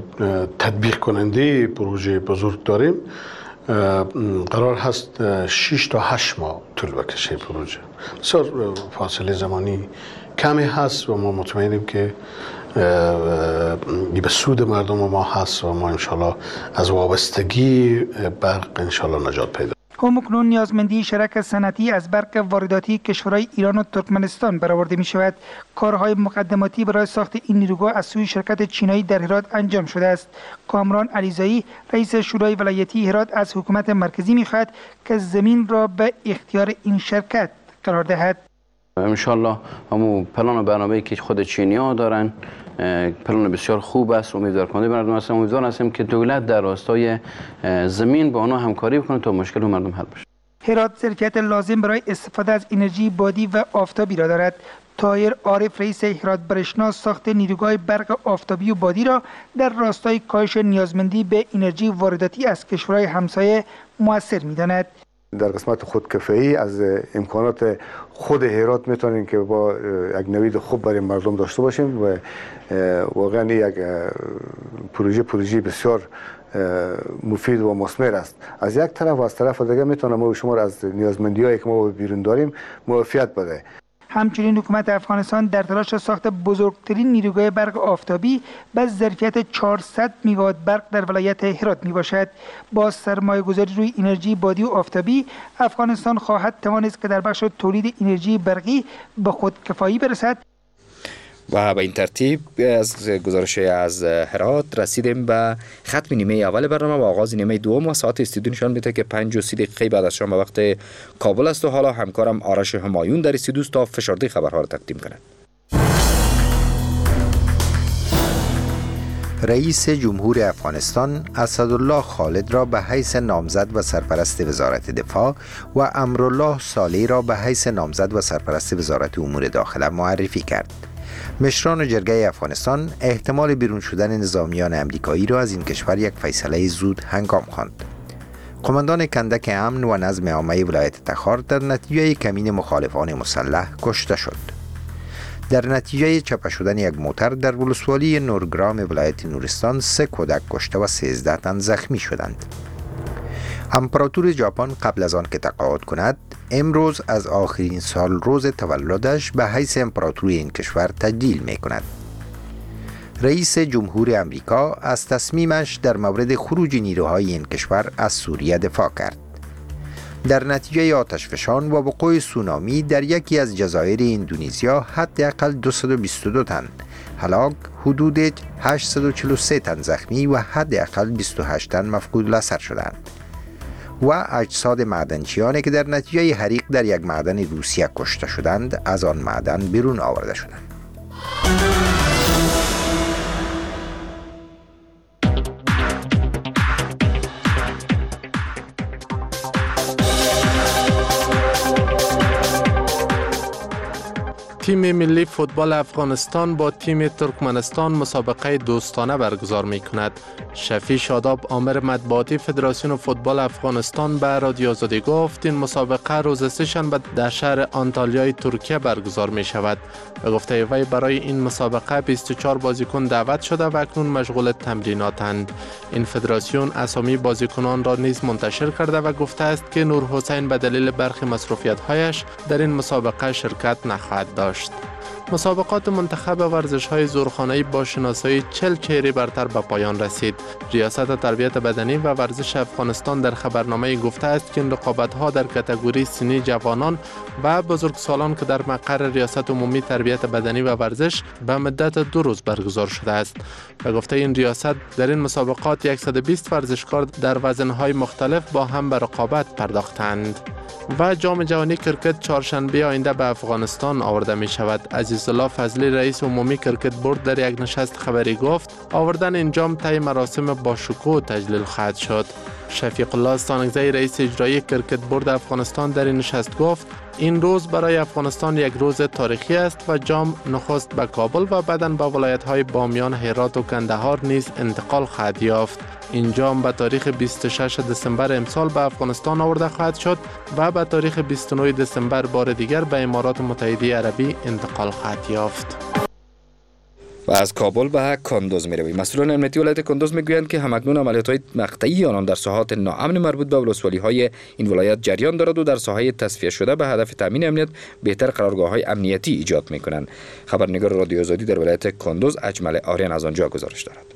Speaker 19: تطبیق کننده پروژه بزرگ داریم، قرار هست شش تا هشت ماه طول بکشه پروژه. بسیار فاصله زمانی کمی هست و ما مطمئنیم که به سود مردم ما هست و ما انشالله از وابستگی برق انشالله نجات پیدا.
Speaker 17: همکنون نیازمندی شرک صنعتی از برق وارداتی کشورهای ایران و ترکمنستان برآورده می شود. کارهای مقدماتی برای ساخت این نیروگاه از سوی شرکت چینایی در هرات انجام شده است. کامران علیزایی رئیس شورای ولایتی هرات از حکومت مرکزی می خواهد که زمین را به اختیار این شرکت قرار دهد.
Speaker 20: ان شاء الله همون پلان و برنامه‌ای که خود چینی‌ها دارن پلان بسیار خوب است. امیدوار کننده مردم هستم. امیدوار هستیم که دولت در راستای زمین با آنها همکاری بکنه تا مشکل مردم حل بشه.
Speaker 17: هرات ظرفیت لازم برای استفاده از انرژی بادی و آفتابی را دارد. طاهر عارف رئیس هرات برشنا ساخت نیروگاه برق آفتابی و بادی را در راستای کاهش نیازمندی به انرژی وارداتی از کشورهای همسایه مؤثر می‌داند.
Speaker 21: در قسمت خودکفایی از امکانات خود هرات میتونیم که با یک نوید خوب برای مردم داشته باشیم و واقعا یک پروژه پروژه بسیار مفید و مثمر است. از یک طرف و از طرف دیگه میتونه ما شما از نیازمندی هایی که ما بیرون داریم معافیت بده.
Speaker 17: همچنین حکومت افغانستان در تلاش ساخت بزرگترین نیروگاه برق آفتابی با ظرفیت چهارصد میگاوات برق در ولایت هرات می باشد. با سرمایه گذاری روی انرژی بادی و آفتابی افغانستان خواهد توانست که در بخش تولید انرژی برقی به خودکفایی برسد.
Speaker 1: و به این ترتیب از گزارش از هرات رسیدیم به ختم نیمه اول برنامه و آغاز نیمه دوم و ساعت استودیو نشان میده که پنج و سی دقیقه بعد از شام به وقت کابل است و حالا همکارم آرش همایون در استودیو تا فشرده خبرها را تقدیم کند.
Speaker 2: رئیس جمهور افغانستان اسدالله خالد را به حیث نامزد و سرپرست وزارت دفاع و امرالله صالح را به حیث نامزد و سرپرست وزارت امور داخله معرفی کرد. مشران جرگه افغانستان احتمال بیرون شدن نظامیان امریکایی را از این کشور یک فیصله زود هنگام خواند. قماندان کندک امن و نظم عامه ولایت تخار در نتیجه کمین مخالفان مسلح کشته شد. در نتیجه چپه شدن یک موتر در ولسوالی نورگرام ولایت نورستان سه کودک کشته و سیزده تن زخمی شدند. امپراتور ژاپن قبل از آن که تقاعد کند امروز از آخرین سال روز تولدش به حیث امپراتور این کشور تجلیل می کند. رئیس جمهور امریکا از تصمیمش در مورد خروج نیروهای این کشور از سوریه دفاع کرد. در نتیجه آتشفشان و وقوع سونامی در یکی از جزایر اندونزیا حداقل دویست و بیست و دو تن هلاک، حدود هشتصد و چهل و سه تن زخمی و حداقل بیست و هشت تن مفقود البصر شدند و اجساد معدنچیانی که در نتیجه حریق در یک معدن روسیه کشته شدند از آن معدن بیرون آورده شدند.
Speaker 22: تیم ملی فوتبال افغانستان با تیم ترکمنستان مسابقه دوستانه برگزار می کند. شفیع شاداب آمر مطبوعاتی فدراسیون فوتبال افغانستان به رادیو آزادی گفت این مسابقه روز سه‌شنبه در شهر آنتالیای ترکیه برگزار می شود. به گفته وی برای این مسابقه بیست و چهار بازیکن دعوت شده و اکنون مشغول تمریناتند. این فدراسیون اسامی بازیکنان را نیز منتشر کرده و گفته است که نور حسین به دلیل برخی مصروفیت‌هایش در این مسابقه شرکت نخواهد داشت. مسابقات منتخب ورزش‌های زورخانه‌ای با شناسایی چهل چهره برتر به پایان رسید. ریاست تربیت بدنی و ورزش افغانستان در خبرنامه گفته است که این رقابت‌ها در کاتگوری سنی جوانان و بزرگسالان که در مقر ریاست عمومی تربیت بدنی و ورزش به مدت دو روز برگزار شده است. به گفته این ریاست در این مسابقات صد و بیست ورزشکار در وزن‌های مختلف با هم به رقابت پرداختند. و جام جهانی کرکت چهارشنبه آینده به افغانستان آورده می شود. عزیزالله فضلی رئیس عمومی کرکت بورد در یک نشست خبری گفت آوردن این جام طی مراسم با شکوه تجلیل خواهد شد. شفیق الله استانکزی رئیس اجرایی کرکت بورد افغانستان در این نشست گفت این روز برای افغانستان یک روز تاریخی است و جام نخست به کابل و بعداً به ولایت‌های بامیان، هرات و کندهار نیز انتقال خواهد یافت. این جام به تاریخ بیست و شش دسامبر امسال به افغانستان آورده خواهد شد و به تاریخ بیست و نه دسامبر بار دیگر به امارات متحده عربی انتقال خواهد یافت.
Speaker 1: و از کابل به کندوز می رویم. مسئولان امنیتی ولایت کندوز می گویند که همکنون عملیات‌های مقطعی آنان در ساحات ناامن مربوط به ولسوالی‌های این ولایت جریان دارد و در ساحه تصفیه شده به هدف تامین امنیت بهتر قرارگاه‌های امنیتی ایجاد می کنند. خبرنگار رادیو آزادی در ولایت کندوز اجمل آریان از آنجا گزارش دارد.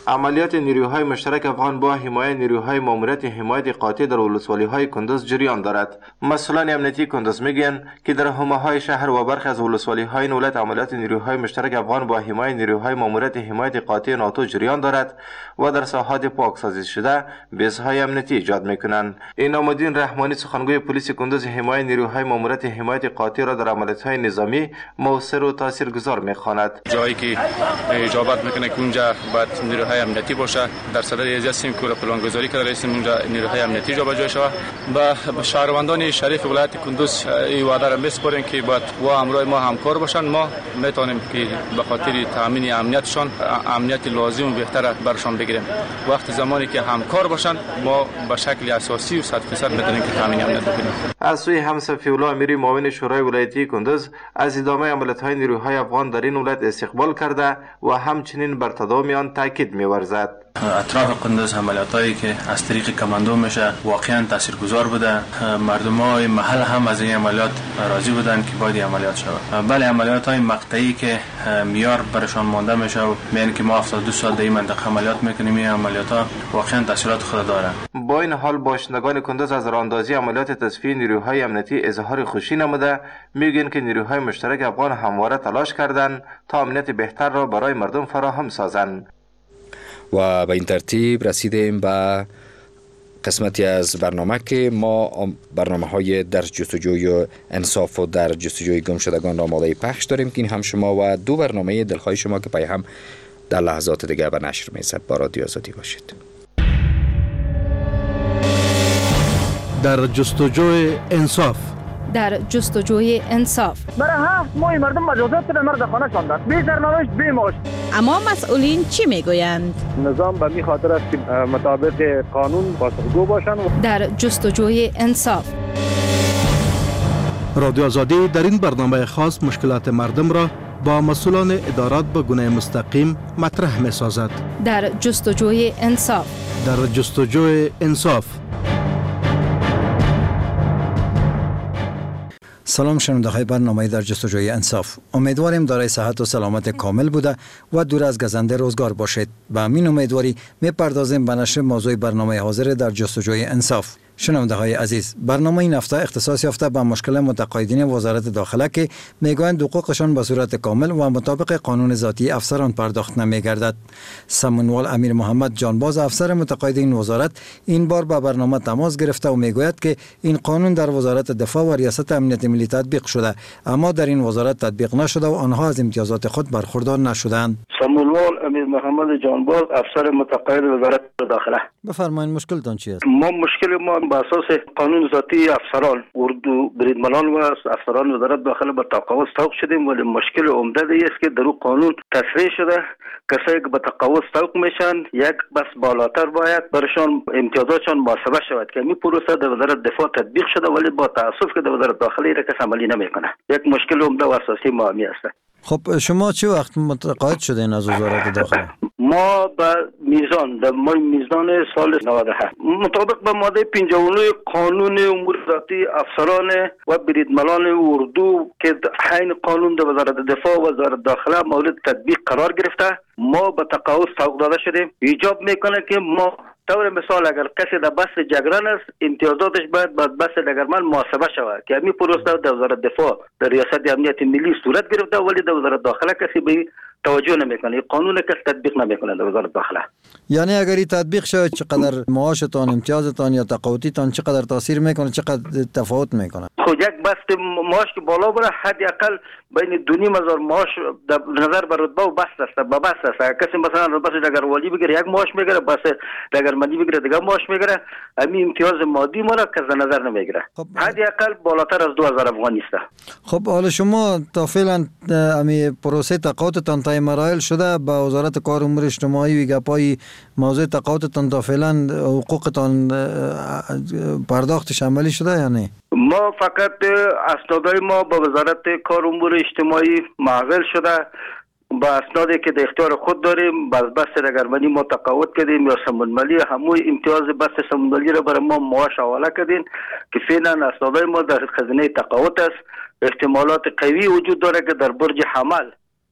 Speaker 4: عملیات نیروهای مشترک افغان با حمایت نیروهای ماموریت حمایت قاطع در ولسوالی‌های کندز جریان دارد. مسئولان امنیتی کندز میگن که در حومه‌های شهر و برخی از ولسوالی‌های این ولایت عملیات نیروهای مشترک افغان با حمایت نیروهای ماموریت حمایت قاطع ناتو جریان دارد و در ساحات پاکسازی شده بیس‌های امنیتی ایجاد میکنند. اینام‌الدین رحمانی سخنگوی پلیس کندز حمایت نیروهای ماموریت حمایت قاطع را در عملیات‌های نظامی موثر و تاثیرگذار می‌خواند.
Speaker 9: جایی که اجابت میکنه که اونجا باید نیروهای امنیتی باشه، در صدر از هستیم که پلانگذاری کرده هستیم اونجا نیروهای امنیتی جابجا شود. با شهروندان شریف ولایت کندز این وعده را میسپاریم که باید و همراه ما همکار باشن. ما میتونیم که به خاطر تامین امنیتشان امنیت لازم و بهتر برشان بگیریم. وقتی زمانی که همکار باشن ما به شکل اساسی و صد درصد میتونیم که تامین امنیت بکنیم.
Speaker 4: از سوی همصفی الله امیری معاون شورای ولایتی کندز از ادامه عملیات‌های نیروهای افغان در این ولایت استقبال کرده و همچنین بر تداوم آن تاکید می‌ورزد.
Speaker 9: اطراف کندز عملیاتایی که از طریق کماندو میشه واقعا تاثیرگذار بوده. مردمای محل هم از این عملیات راضی بودن که باید عملیات شود. بله عملیاتای مقطعی که میار برشان مانده میشه و میگن که ما هفتاد و دو سال در این منطقه عملیات میکنیم، این عملیات‌ها واقعا تاثیرات خود داره.
Speaker 4: با این حال باشندگان کندز از راهاندازی عملیات تصفیه نیروهای امنیتی اظهار خوشی نموده، میگن که نیروهای مشترک افغان همواره تلاش کردند تا امنیت بهتر را برای مردم فراهم سازند.
Speaker 1: و به این ترتیب رسیدیم به قسمتی از برنامه که ما برنامه های در جستجوی انصاف و در جستجوی گم شدگان را آماده پخش داریم که این هم شما و دو برنامه دلخواه شما که پای هم در لحظات دیگر به نشر می‌رسد. با رادیو آزادی باشید.
Speaker 23: در جستجوی انصاف
Speaker 24: در جستجوی انصاف
Speaker 25: برای هفت ماه مردم مجازات در مرد خانه شاندند، بی سرنوشت بی معاش.
Speaker 24: اما مسئولین چی میگویند؟
Speaker 25: نظام به می خاطر است که مطابق قانون پاسخگو باشند.
Speaker 24: در جستجوی انصاف
Speaker 23: رادیو آزادی در این برنامه خاص مشکلات مردم را با مسئولان ادارات به گونه مستقیم مطرح می سازد.
Speaker 24: در جستجوی انصاف
Speaker 23: در جستجوی انصاف
Speaker 26: سلام شنونده های برنامه در جستجوی انصاف. امیدواریم دارای صحت و سلامت کامل بوده و دور از گزنده روزگار باشید. به همین امیدواری میپردازیم به نشر موضوع برنامه حاضر در جستجوی انصاف. شنونده های عزیز، برنامه این هفته اختصاص یافته به مشکل متقاعدین وزارت داخله که میگویند حقوقشان به صورت کامل و مطابق قانون ذاتی افسران پرداخت نمیگردد. سمنوال امیر محمد جانباز افسر متقاعدین وزارت این بار به برنامه تماس گرفته و میگوید که این قانون در وزارت دفاع و ریاست امنیت ملی تطبیق شده، اما در این وزارت تطبیق نشده و آنها از امتیازات خود برخوردار نشدند.
Speaker 27: سمنوال امیر محمد جانباز افسر متقاعد وزارت داخله.
Speaker 26: بفرمایید مشکلتان چی است؟
Speaker 27: ما مشکل ما بر اساس قانون ذاتی افسران اردو بریدمنان و افسران وزارت داخله به تقاعد توقف شدیم، ولی مشکل عمده است که در اون قانون تصریح شده کسایی که به تقاعد توقف میشن یک بس بالاتر باید برشان امتیازاتشان محاسبه شود که این پروسه در وزارت دفاع تطبیق شده، ولی با تاسف که در وزارت داخله را کس عملی نمیکنه. یک مشکل عمده و اساسی ما همی است.
Speaker 26: خب شما چه وقت متقاعد شدین از وزارت داخله؟
Speaker 27: ما به میزان در ماه میزان سال نود و هفت مطابق به ماده پنجاه و نه قانون امور ذاتی افسران و بریدمنان اردو که حین قانون در وزارت دفاع و وزارت داخله مورد تطبیق قرار گرفته، ما به تقاعد سوق داده شدیم. ایجاب میکنه که ما طور مثال اگر کسی در بس جگران است امتیازاتش باید بعد بس جگرمن محاسبه شود که همین پروسه در وزارت دفاع در ریاست امنیت ملی صورت گرفته، ولی در وزارت داخله کسی به توجه نمیکنه. قانون کسی تطبیق نمیکنه در وزارت داخله.
Speaker 26: یعنی اگر این تطبیق شود چقدر معاشتان، امتیازتان یا تقاعدیتان چقدر تاثیر میکنه، چقدر تفاوت میکنه؟
Speaker 27: خود یک بست معاش که بالا بره حد اقل بین دو نیم هزار معاش در نظر به رتبه و بست است. به بست است کسی مثلا رتبه اگر والی بگیره یک معاش میگیره، بس اگر مدی بگیره دیگه معاش میگیره، همین امتیاز مادی ما را کس نظر نمیگیره. خب حد اقل بالاتر از دو هزار افغانی است.
Speaker 26: خب حالا شما تا فعلا امی پروسه تقاعدتان تا مراحل شده با وزارت کار امور اجتماعی و گپای موضوع تقاعدتان تا فعلا حقوقتان پرداختش عملی شده یا نه؟
Speaker 27: ما فقط اسنادای ما با وزارت کار امور اجتماعی معقل شده، با اسنادی که در اختیار خود داریم باز بس رگرمنی ما تقاعد کردیم یا سمنمالی هموی امتیاز بس سمنمالی را برای ما معاش حواله کردیم که فعلا اسنادای ما در خزینه تقاعد است. احتمالات قوی وجود داره که در برج حمل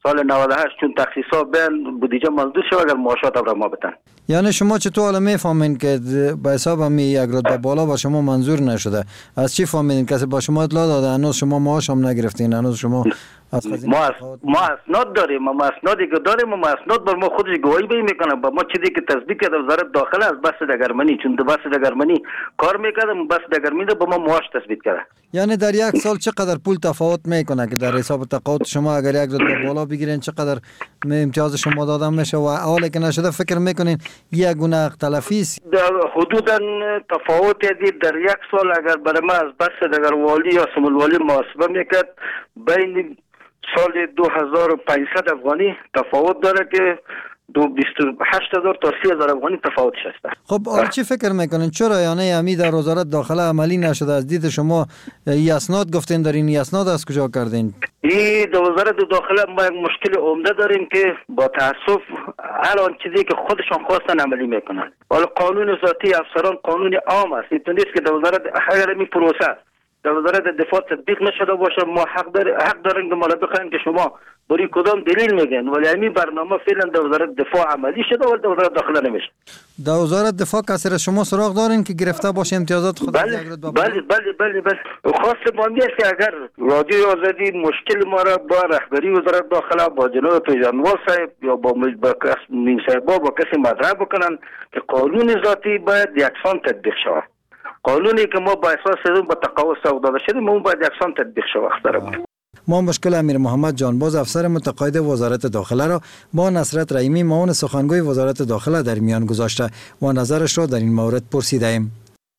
Speaker 27: سال نود و هشت چون تخصیصات بین بودجه منظور شد اگر معاشات را ما بتن.
Speaker 26: یعنی شما چطور حالا میفهمین که به حساب همی یک رتبه بالا با شما منظور نشده؟ از چی فهمیدین؟ کسی با شما اطلاع داده؟ هنوز شما معاش هم نگرفتین؟ هنوز شما از
Speaker 27: ما از ما اسناد داریم، ما اسنادی که داریم، ما اسناد بر ما خودش گواهی بی میکنه. با ما چیزی که تصدیق کرده وزارت داخله از بس دگرمنی، چون بس دگرمنی کار میکردم، بس دگرمنی با ما معاش تثبیت کرده.
Speaker 26: یعنی در یک سال چقدر پول تفاوت میکنه که در حساب تقاعد شما اگر یک رتبه بالا بگیرین چقدر امتیاز شما دادن میشه و حالی که نشده فکر میکنین یک گونه تلفی است؟
Speaker 27: حدودا تفاوت دید در یک سال اگر برای ما از بس دگروالی یا سمولوالی محاسبه میکرد بین سال دو هزار و پانصد افغانی تفاوت داره که دو بیست و هشت هزار تا سی هزار افغانی تفاوتش هست.
Speaker 26: خب حالا چی فکر میکنین چرا یعنی همی در وزارت داخله عملی نشده؟ از دید شما ای اسناد گفتین دارین، ای اسناد از کجا کردین؟
Speaker 27: ای در وزارت داخله ما یک مشکل عمده داریم که با تاسف هر آن چیزی که خودشان خواستن عملی میکنن. حالا قانون ذاتی افسران قانون عام است، این نیست که در وزارت اگر این پروسه در وزارت دفاع تطبیق نشده باشه ما حق دار حق داریم که مالا بخوایم که شما بری کدام دلیل میگن، ولی همین برنامه فعلا در وزارت دفاع عملی شده ولی در وزارت داخله نمیشه.
Speaker 26: در وزارت دفاع کسی را شما سراغ دارین که گرفته باشه امتیازات خود؟
Speaker 27: بله بله بله بله بله خاص ما میگه که اگر رادیو آزادی مشکل ما را با رهبری وزارت داخله با جناب پیژانوال صاحب یا با مین صاحب با کسی مطرح بکنن که قانون ذاتی باید یکسان تطبیق شود. قانونی که ما با اساس با تقاعد سوق داده شدیم اون باید یکسان تطبیق شود.
Speaker 26: ما مشکل امیر محمد جانباز افسر متقاعد وزارت داخله را با نصرت رحیمی معاون سخنگوی وزارت داخله در میان گذاشته و نظرش را در این مورد پرسیده ایم.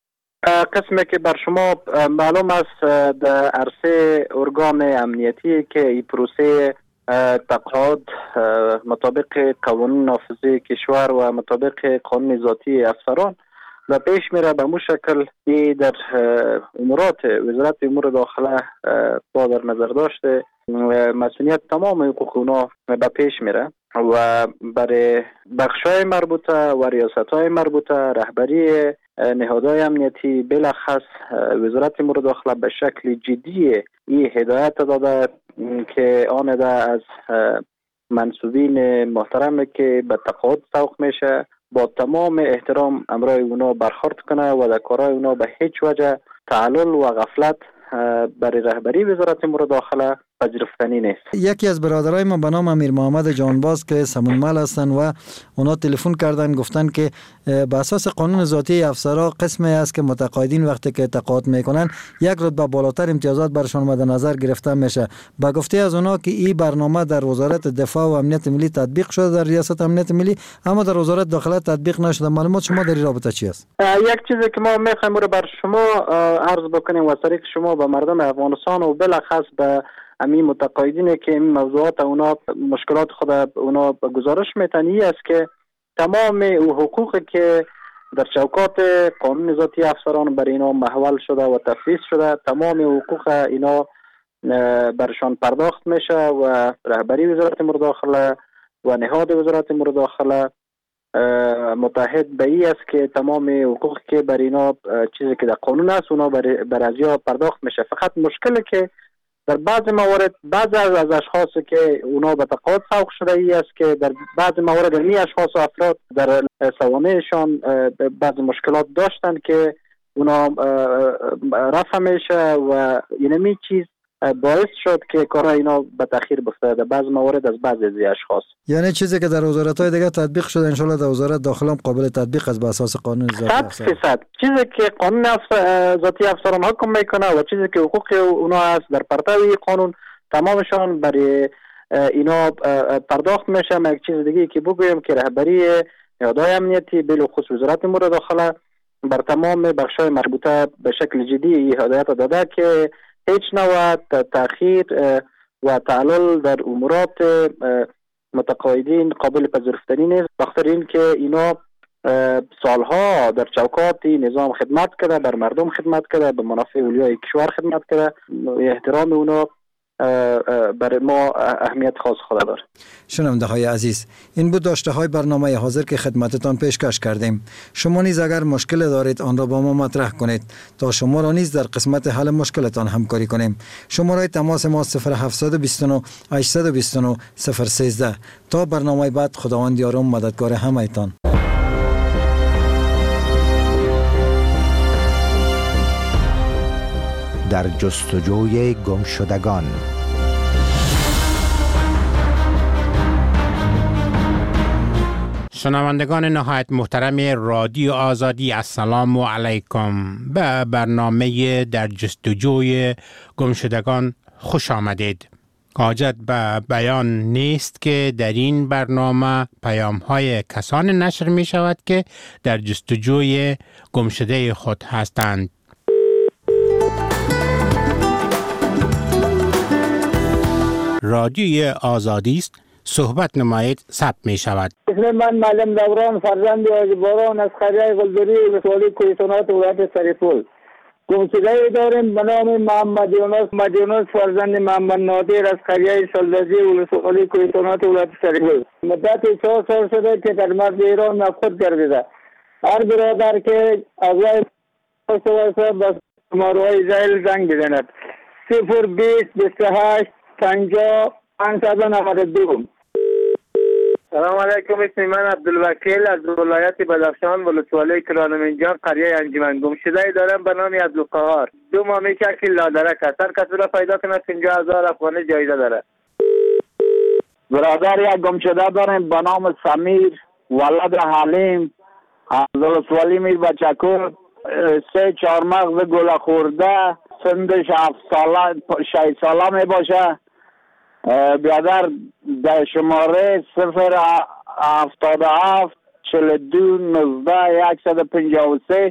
Speaker 3: قسمی که بر شما معلوم است در عرصه ارگان امنیتی که این پروسه تقاعد مطابق قوانین نافذه کشور و مطابق قانون ذاتی افسران و پیش میره به مو شکل در امورات وزارت امور داخله با در نظر داشته مسئولیت تمام حقوق اونا به پیش میره و برای بخشای مربوطه و ریاستهای مربوطه رهبری نهادهای امنیتی بلخص وزارت امور داخله به شکل جدی این هدایت داده که آن ده از منصوبین محترم که به تقاعد سوق میشه با تمام احترام امرای اونا برخورد کنه و در کارهای اونا به هیچ وجه تعلل و غفلت برای رهبری وزارت امور داخله پذیرفتنی نیست.
Speaker 26: یکی از برادرای ما به نام امیر محمد جانباز که سمونمل هستن و اونا تلفن کردن گفتن که به اساس قانون ذاتی افسرا قسمی است که متقاعدین وقتی که تقاعد میکنن یک رتبه بالاتر امتیازات برشون مد نظر گرفته میشه. با گفته از اونا که این برنامه در وزارت دفاع و امنیت ملی تطبیق شده در ریاست امنیت ملی اما در وزارت داخله تطبیق نشده. معلومات شما در این رابطه چی است؟
Speaker 3: یک چیزی که ما میخوایم رو بر شما عرض بکنیم و طریق شما به مردم افغانستان و بالاخص به همین متقاعدینه که این موضوعات اونا مشکلات خود اونا به گزارش میتنی است که تمام او حقوقی که در چوکات قانون ذاتی افسران بر اینا محول شده و تفویض شده تمام حقوق اینا برشان پرداخت میشه و رهبری وزارت امور داخله و نهاد وزارت امور داخله متحد به ای است که تمام حقوقی که بر اینا چیزی که در قانون است اونا بر, بر ازیا پرداخت میشه. فقط مشکلی که در بعض موارد بعض از اشخاص که اونا به تقاعد سوق شده ای است که در بعض موارد این اشخاص و افراد در سوانهشان بعض مشکلات داشتن که اونا رفع میشه و اینمی چیز باعث شد که کار اینا به تاخیر بیفته در بعض موارد از بعضی از اشخاص.
Speaker 26: یعنی چیزی که در وزارت‌های دیگه تطبیق شده ان شاء الله در وزارت داخله هم قابل تطبیق است به اساس قانون ذاتی افسران.
Speaker 3: صد درصد چیزی که قانون ذاتی افسران حکم میکنه و چیزی که حقوق اونا است در پرتو قانون تمامشان برای اینا پرداخت میشه. ما یک چیز دیگه که بگویم که رهبری نهادهای امنیتی بالخصوص وزارت امور داخله بر تمام بخش‌های مربوطه به شکل جدی هدایت داده که هیچ نوع تأخیر و تعلل در امورات متقاعدین قابل پذیرفتنی نیست. بخاطر این که اینا سالها در چوکات نظام خدمت کرده، بر مردم خدمت کرده، به منافع اولیای کشور خدمت کرده. احترام اونا برای ما اهمیت خاص خود داره.
Speaker 26: شنونده های عزیز، این بود داشته های برنامه حاضر که خدمتتان پیشکش کردیم. شما نیز اگر مشکل دارید آن را با ما مطرح کنید تا شما را نیز در قسمت حل مشکلتان همکاری کنیم. شماره تماس ما صفر هفت دو نه هشت دو نه صفر یک سه. تا برنامه بعد، خداوند یار و مددگار همه‌تان.
Speaker 2: در جستجوی گمشدگان.
Speaker 5: شنوندگان نهایت محترم رادیو آزادی، السلام علیکم. به برنامه در جستجوی گمشدگان خوش آمدید. حاجت به بیان نیست که در این برنامه پیام های کسان نشر می شود که در جستجوی گمشده خود هستند. رادیوی آزادی است، صحبت نمایید، ثبت می شود.
Speaker 7: اسم من معلم دوران فرزند آجباران از قریه گلدری ولسوالی کوهستانات ولایت سرپل. گمشده داریم به نام محمد یونس مدیونس فرزند محمد نادر از قریه سلدزی ولسوالی کوهستانات ولایت سرپل. مدت چهار سال شده که در مرز ایران نفقد گردیده. هر برادر که اولای سواسه بس ماروهای زیل زنگ بزند. صفر بیست بیست هشت پنجاه پانصد و نود و دو.
Speaker 10: سلام علیکم. اسم من عبدالوکیل از ولایت بدخشان ولسوالی کرانمنجان قریه انجمن. گمشده دارم به نام عبدالقهار. دو ماه میشه که لادرک است. هر کسی را پیدا کنه پنجاه هزار افغانی جایزه داره.
Speaker 7: برادر یک گمشده داریم به نام سمیر ولد حلیم از ولسوالی میر بچکور. سه چهار مغز گل خورده، سندش هفت ساله شش ساله می باشه. برادر در شماره صفر هفتاد و هفت چهل دو نوزده یکصد و پنجاه و سه.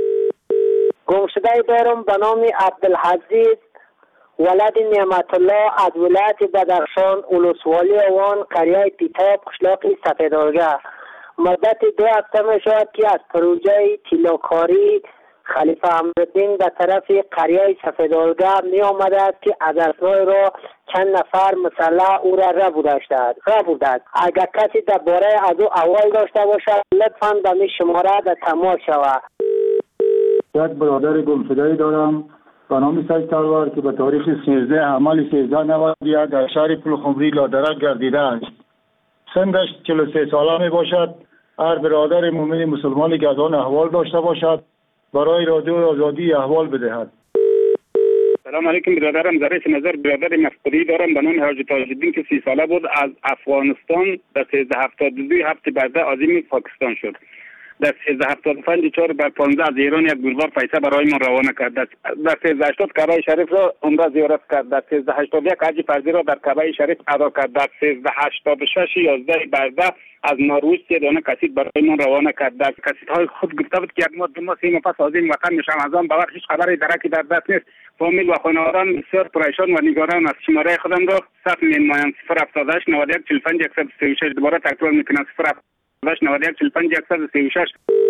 Speaker 11: گمشده دارم به نام عبدالحزیز ولد نعمت الله از ولایت بدخشان ولسوالی اوان قریه پیتاب قشلاق سفیدارگه. مدت دو هفته می شود که از پروژه تیلاکاری خلیفه امرالدین به طرف قریه سفیدارگه می آمده است که از اسرای را چند نفر مسلح او را را بودند. را بودند. اگر کسی درباره از او احوال داشته باشد لطفاً به می شماره در تماس شود.
Speaker 12: یک برادر گمشده دارم به نام سید تلوار که به تاریخ سیزده حمل سیزده نود در شهر پلخمری لادرک گردیده است. سنش چهل و سه ساله می باشد. هر برادر مومن مسلمانی که از آن احوال داشته باشد برای رادیو آزادی احوال بدهد.
Speaker 13: سلام علیکم. برادرم ظریف نظر برادر مفقودی دارم به نام حاج تاج الدین که سی ساله بود از افغانستان در سیزده هفتاد و دو هفته بعد عظیم پاکستان شد. در سیزده هفتاد و پنج چهار بر پانزده از ایران یک بلوار پیسه برای من روانه کرد. در سیزده هشتاد کعبه شریف را عمره زیارت کرد. در سیزده هشتاد یک حج فرضی را در کعبه شریف ادا کرد. در سیزده هشتاد و شش یازده برده از نروژ سه دانه کسید برای من روانه کرد. در کسیدهای خود گفته بود که یک ماه دو ماه سه ماه پس از این وطن میشم. از آن باور هیچ خبری درکی در دست نیست. فامیل و خانواده‌ام بسیار پریشان و نگران از شماره خودم را صرف می‌نمایند. صفر هفتاد و هشت نود و یک چهل و پنج صفر سه و شش. دوباره تکرار می‌کنم. صفر هفتاد و هشت نود و یک چهل و پنج صفر سه و شش.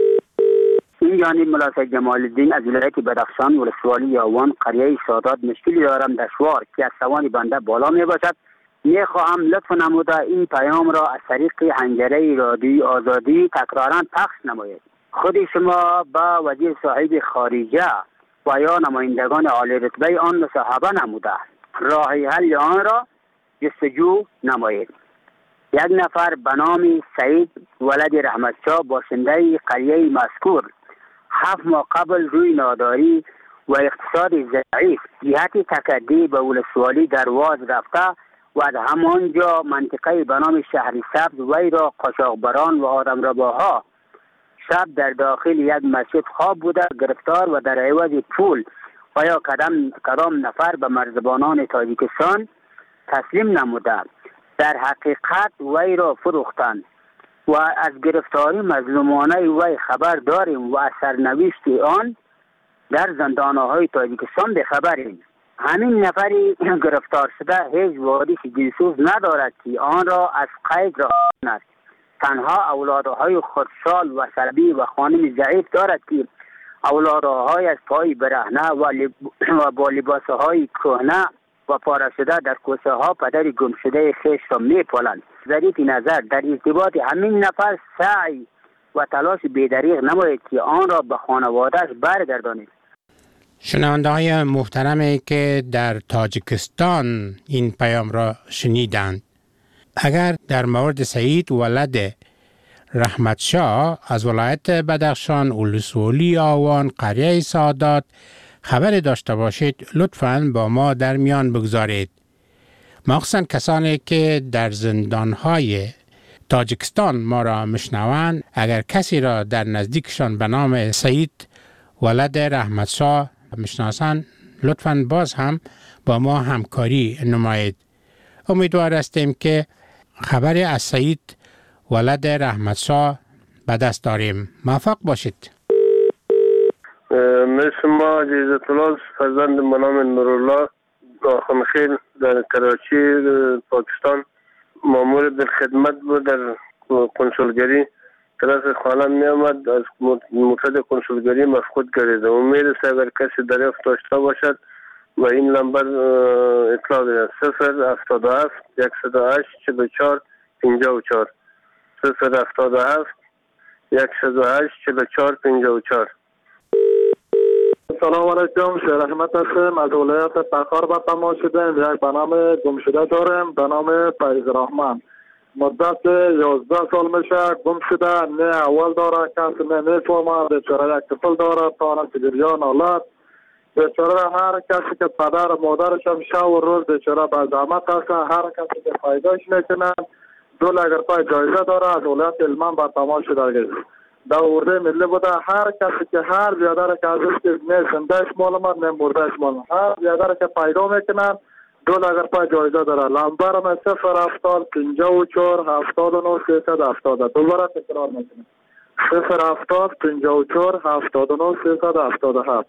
Speaker 11: این جانب ملا جمال الدین از ولایت بدخشان ولسوالی یاوان قریه سادات مشکلی دارم دشوار که از توان بنده بالا می باشد. می خواهم لطف نموده این پیام را از طریق حنجره رادیوی آزادی تکرارا پخش نمایید. خود شما با وزیر صاحب خارجه و یا نمایندگان عالی رتبه آن مصاحبه نموده راه حل آن را جستجو نمایید. یک نفر به نام سعید ولد رحمتشاه باشنده قریه مذکور هفت ماه قبل روی ناداری و اقتصاد ضعیف جهت تکدی به ولسوالی درواز رفته و از همانجا منطقه به نام شهری سبز وی را قاچاقبران و آدمرباها شب در داخل یک مسجد خواب بوده گرفتار و در عوض پول و یا کدام کدام نفر به مرزبانان تاجیکستان تسلیم نموده. در حقیقت وی را فروختند و از گرفتاری مظلومانه وی خبر داریم و از سرنوشت آن در زندانهای تاجیکستان بخبریم. همین نفری گرفتار شده هیچ واردش جنسوز ندارد که آن را از قید را کند. تنها اولادهای خردسال و سلبی و خانم ضعیف دارد که اولادهای از پای برهنه و, لب... و با لباسهای کهنه و پاره شده در کوسه ها پدر گم شده خیش را میپالند. ظریف نظر در ارتباط همین نفر سعی و تلاش بی‌دریغ نماید که آن را به خانواده‌اش برگردانید.
Speaker 5: شنونده های محترمی که در تاجیکستان این پیام را شنیدند، اگر در مورد سعید ولد رحمت شاه از ولایت بدخشان ولسوالی آوان قریه سادات خبر داشته باشید، لطفاً با ما در میان بگذارید. مخصوصاً کسانی که در زندانهای تاجیکستان ما را مشنوند، اگر کسی را در نزدیکشان به نام سعید ولد رحمت شاه مشناسند، لطفاً باز هم با ما همکاری نمایید. امیدوار هستیم که خبری از سعید ولد رحمت شاه به دست داریم. موفق باشید.
Speaker 6: مثل ما عزیزت الله فرزند منام نورالله آخونخیل در کراچی پاکستان مامور در خدمت بود در کنسولگری. طرف خانم می آمد، از موتر کنسولگری مفقود گردیده. امید است اگر کسی دریافت داشته باشد و این نمبر اطلاع دهد: صفر هفتاد و هفت صد و هشت چهل و چهار پنجاه و چهار صفر هفتاد و هفت صد و هشت چهل و چهار پنجاه و چهار.
Speaker 8: سلام علیکم، شیر احمد هستم از ولایت تخار به تماس شدیم. یک برنامه گم شده دارم به نام فیض رحمان. مدت یازده سال میشه گم شده. نه اول داره، کسی نه میفهمه. بیچاره یک طفل داره، تانه سیگریان آلت. بیچاره هر کسی که پدر مادرش هم شب و روز بیچاره به زحمت هست. هر کسی که فایدهش میکنن دو لگر پای جایزه داره. از ولایت هلمند به تماس شده در ارده ملی بوده. هر کسی که هر بیادر که ازش که نه زندهش معلومت نه مردهش معلومت، هر بیادر که پیدا میکنن دو لگر پای جایزه داره. لمبر من صفر هفتاد پنجاه و چهار هفتاد و نه سیصد هفتاد. دوباره تکرار میکنم: صفر هفتاد پنجاه و چهار هفتاد و نه سیصد هفتاد و هفت.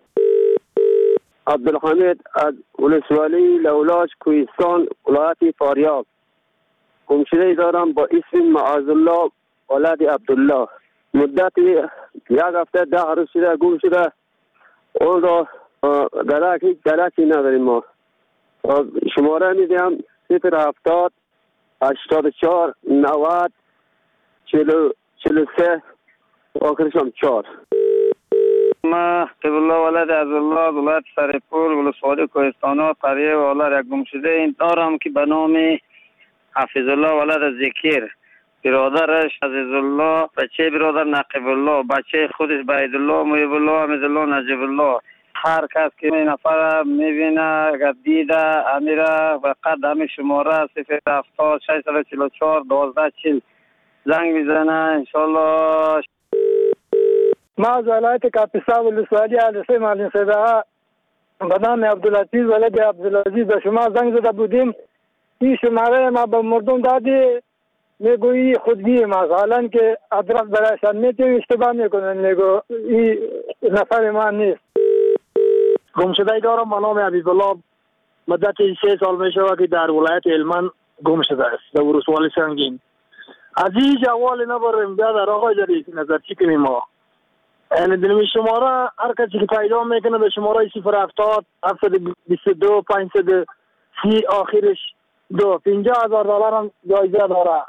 Speaker 14: عبدالحمید از ولسوالی لولاش کوهستان ولایت فاریاب. گمشده دارم با اسم معاذالله ولد عبدالله. مدت یک هفته ده روز شده گم شده. اون را درک هیچ درکی نداریم. ما شماره میدیم: صفر هفتاد هشتاد و چهار نود چهل چهل و سه آخرش هم چهار.
Speaker 15: ما قبله ولد عبدالله ولایت سرپور ولسوالی کوهستان قریه ولد یک گم شده این دارم که به نام حفیظ الله ولد ذکر. برادرش عزیز الله، بچه برادر نقیب الله، بچه خودش بعید الله، محب الله، حمید الله، نجیب الله. هر کس که این نفر میبینه اگر دیده امیره و قد همه شماره صفر هفتاد ششصد و چهل و چهار دوازده چهل زنگ میزنه انشالله.
Speaker 8: ما از ولایت کاپیسا ولسوالی علیسه معلم سیده به نام عبدالعزیز ولد عبدالعزیز به شما زنگ زده بودیم. این شماره ما به مردم دادی، میگویی خودگی ما حالا که ادرس برایشان میتیم اشتباه میکنن. میگو این نفر ما نیست. گم شده دارم به نام حبیب الله. مدت سه سال میشه که در ولایت هلمند گم شده است در ولسوالی سنگین. از این جوال نبریم بیا در آقای جدید نظر چی کنیم. ما یعنی دلمی شماره هر کسی که پیدا میکنه به شماره صفر هفتاد هفتصد و بیست و دو پانصد سی آخرش دو پنجاه هزار دلار هم جایزه داره.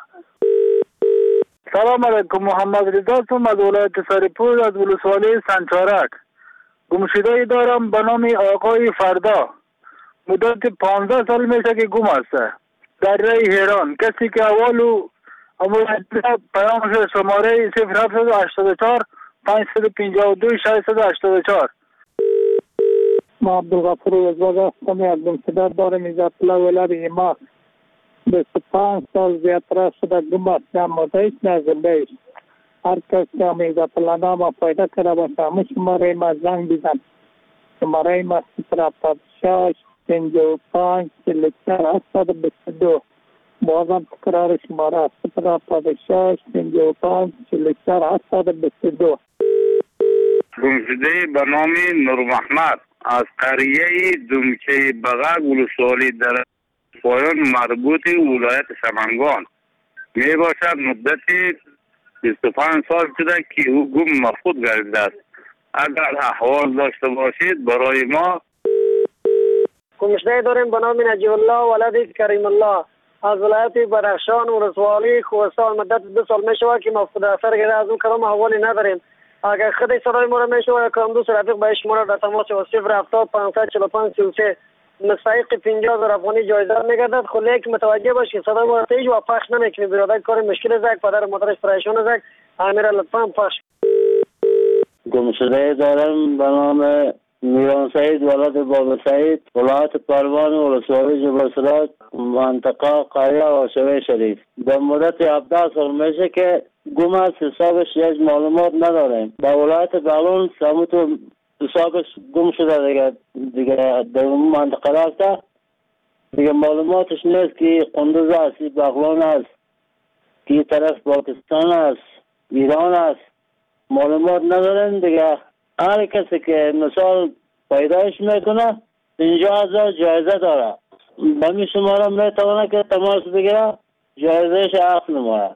Speaker 8: سلام علیکم، محمد رضا هستم از ولایت سرپور از ولسوالی سنچارک. گمشده دارم به نام آقای فردا. مدت پانزده سال میشه که گم است در رای هیران. کسی که اولو امور پیام شده شماره صفر هفتاد و هشتاد و چهار پانصد و پنجاه و دو ششصد و هشتاد و چهار.
Speaker 16: ما عبدالغفور وزباز هستم از گمشده دارم ایزات الله ولد ایما. بیست و پنج سال زیادتر شده گم است. نمازهایش نزدهش. هر کس که هم ایزات الله نام پیدا کرده باشه همه شماره ما زنگ بزن. شماره ما صفر هفتاد شش پنجاه و پنج چهل و چهار هشتصد و بیست و دو. بازم تکرار شماره صفر هفتاد شش پنجاه و پنج چهل و چهار هشتصد و بیست و دو.
Speaker 15: گمشده به نام نور محمد از قریه دمچه بغل ولسوالی در پایان مربوط ولایت سمنگان می باشد. مدت بیست و پنج سال شده که او گم مفقود گردیده است. اگر احوال داشته باشید برای ما
Speaker 9: گمشده داریم به نام نجیب الله ولد کریم الله از ولایت بدخشان ولسوالی کوهستان. مدت دو سال می شود که ما خود اثر گرفته، از اون کلام حوالی نداریم. اگر خود صدای ما را می شود کلام دوست رفیق بهش ما را در تماس و صفر هفتاد پانصد چهل و پنج سی و سه مستحق پنجاه هزار افغانی جایزه میگردد. خود که متوجه باشید صدای ما را تیز و پخش نمیکنی. برادر کار مشکل است، پدر مادرش پریشان است. امیر لطفا پخش.
Speaker 17: گمشده دارم به نام میران سعید ولد بابا سعید، ولایت پروان ولسوالی جبل منطقه قریه و شوی شریف. در مدت هفده سال میشه که گم است، حسابش یک معلومات نداریم. در ولایت بغلان سمت حسابش گم شده دیگه دیگه در اون منطقه رفته دیگه معلوماتش نیست که قندوز است، بغلان است، که طرف پاکستان است، ایران است، معلومات نداریم دیگه. هر کسی که مثال پیدایش میکنه اینجا از جایزه داره، بمی شما را میتونه که تماس بگیره جایزهش اخذ نماره.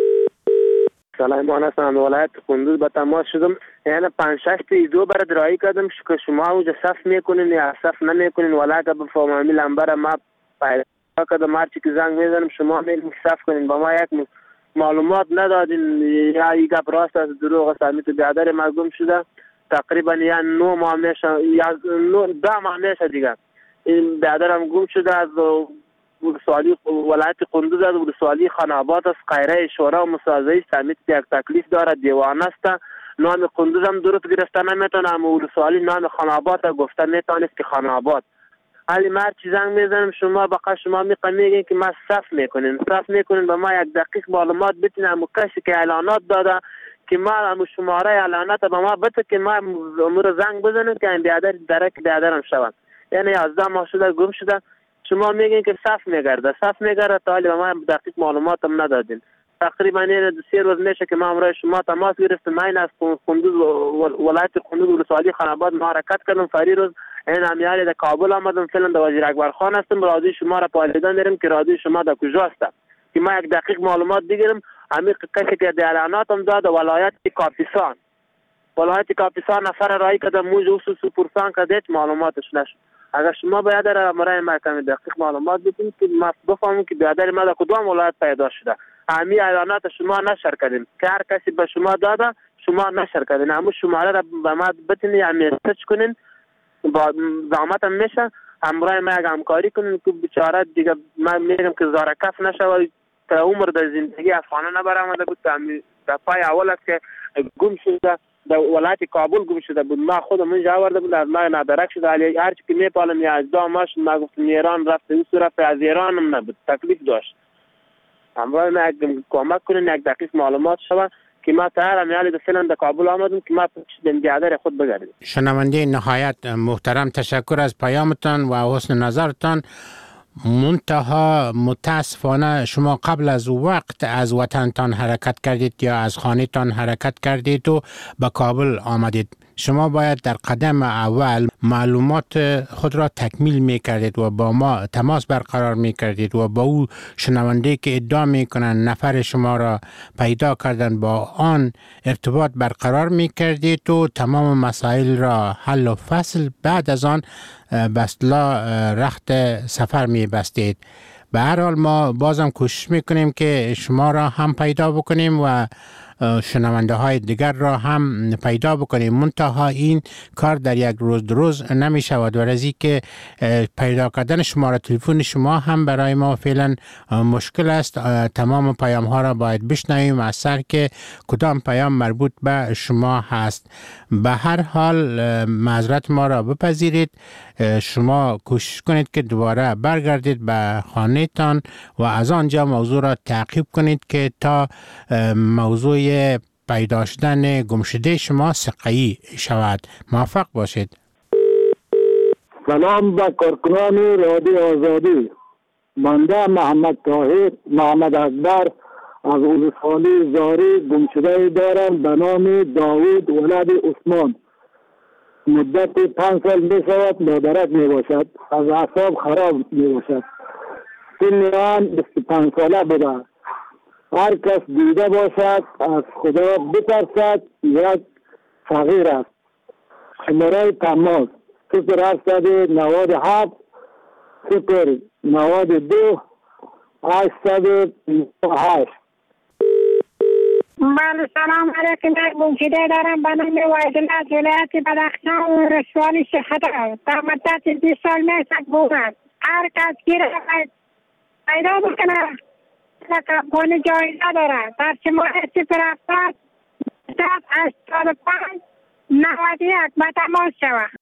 Speaker 10: سلام، هستم ولایت کندوز به تماس شدم. یعنی پنج شش ایدو برای درایی کردم که شما اوجا صف میکنین یا صف نمیکنین، ولی که بفهممی لنبر ما پیدا کردم هرچی که زنگ میزنم شما میگین صف کنین، با ما یک معلومات ندادین یا یک گپ راست از دروغ است. همین تو بیادر ما گم شده تقریبا یا نو ماه میشه یا ده ماه میشه دیگه. این بیادرم گم شده از ولسوالی ولایت کندوز از ولسوالی خاناباد است، قیره شورا و مسازه سمیت یک تکلیف داره، دیوانه است. نام کندوز هم درست گرفته نمیتونه، اما ولسوالی نام خاناباد گفته میتونست که خاناباد. حالی مرد چی زنگ میزنم شما بقا شما میگین که ما صف میکنین صف میکنین به ما یک دقیق معلومات بتین، اما کسی که اعلانات داده که ما اما شماره اعلانات به ما بده که ما امور زنگ بزنیم که این بیادر درک بیادرم شود. یعنی یازده ماه شده گم شده، شما میگین که صف میگرده صف میگرده تا حالی به ما دقیق معلومات هم ندادین. تقریبا این دو سه روز میشه که ما امروز شما تماس گرفتیم. من از کندوز ولایت کندوز ولسوالی خاناباد ما حرکت کردم فری روز این امیالی در کابل آمدم، فعلا در وزیر اکبر خان هستم. راضی شما را پالیدن داریم که راضی شما در کجا هستم که ما یک دقیق معلومات بگیریم. همین کسی که در اعلانات هم داد ولایت کاپیسان ولایت کاپیسان نفر رای کردم موج و سپرسان کردید معلوماتش نشد. اگر شما باید در مرای محکمه دقیق معلومات بدین که ما بفهمیم که بیادر ما در کدام ولایت پیدا شده. همین اعلانات شما نشر کردین که هر کسی به شما داده شما نشر کردین، اما شماره را به ما بتین یا میسج کنین با زحمت هم میشه همراه ما یک همکاری کنین که بیچاره دیگه من میگم که زارکف نشه تا عمر در زندگی افغانه نبرامده بود. در پای اول است که گم شده در ولایت کابل گم شده بود، ما خودم اینجا آورده بود، از ما نادرک شده. هر چی که میپالم یا از داماش ما گفتم ایران رفته این صورت از ایران هم نبود، تکلیف داشت. همراه ما یک کمک کنین یک دقیق معلومات شود که ما تا هر امیالی فعلا در کابل آمدیم که ما پشت بیادر خود بگردیم.
Speaker 5: شنونده نهایت محترم، تشکر از پیامتان و حسن نظرتان. منتها متاسفانه شما قبل از وقت از وطنتان حرکت کردید یا از خانه‌تان حرکت کردید و به کابل آمدید. شما باید در قدم اول معلومات خود را تکمیل می کردید و با ما تماس برقرار می کردید و با او شنونده که ادعا می کنند نفر شما را پیدا کردن با آن ارتباط برقرار می کردید و تمام مسائل را حل و فصل بعد از آن به اصطلاح رخت سفر می بستید. به هر حال ما بازم کوشش می کنیم که شما را هم پیدا بکنیم و شنونده های دیگر را هم پیدا بکنیم. منتها این کار در یک روز دو روز نمی شود و رزی که پیدا کردن شماره تلفن شما هم برای ما فعلا مشکل است. تمام پیام ها را باید بشنویم از سر که کدام پیام مربوط به شما هست. به هر حال معذرت ما را بپذیرید. شما کوشش کنید که دوباره برگردید به خانه تان و از آنجا موضوع را تعقیب کنید که تا موضوع پیدا شدن گمشده شما سقایی شود. موفق باشید.
Speaker 16: سلام به کارکنان رادیو آزادی. بنده محمد طاهر محمد اکبر از ولسوالی زاری گمشده دارم به نام داوود ولد عثمان. مدت پنج سال می شود مادرک می باشد، از اعصاب خراب می باشد. سن آن بیست و پنج ساله بوده. هر کس دیده باشد از خدا بترسد، یک فقیر است. شماره تماس صفر هفتصد و نود و هفت
Speaker 7: صفر نود دو هشتصد و هشت.
Speaker 1: بله سلام علیکم. یک گمشده دارم به نام وحیدالله از ولایت بدخشان و رسوالی شهدا. در مدت بیست سال میشه بود. هر کس گیره پیدا بکنه افغانی جایزه داره. در شماره صفر هفتاد هشتاد و پنج نود و یک به تماس شود.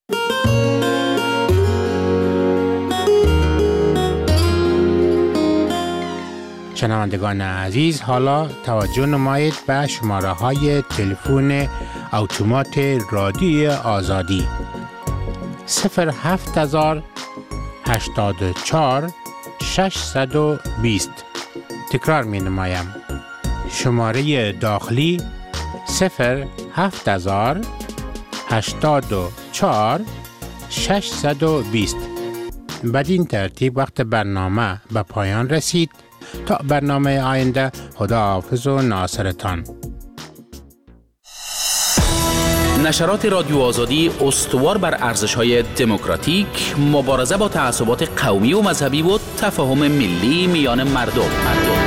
Speaker 5: شنوندگان عزیز، حالا توجه نمایید به شماره های تلفن اتومات رادیو آزادی صفر هفت هزار هشتاد و چهار ششصد و بیست. تکرار می نمایم. شماره داخلی صفر هفت هزار هشتاد و چهار ششصد و بیست. بدین ترتیب وقت برنامه به پایان رسید. تا برنامه آینده، خداحافظ و ناصرتان.
Speaker 4: نشرات رادیو آزادی استوار بر ارزش‌های دموکراتیک، مبارزه با تعصبات قومی و مذهبی و تفاهم ملی میان مردم. مردم.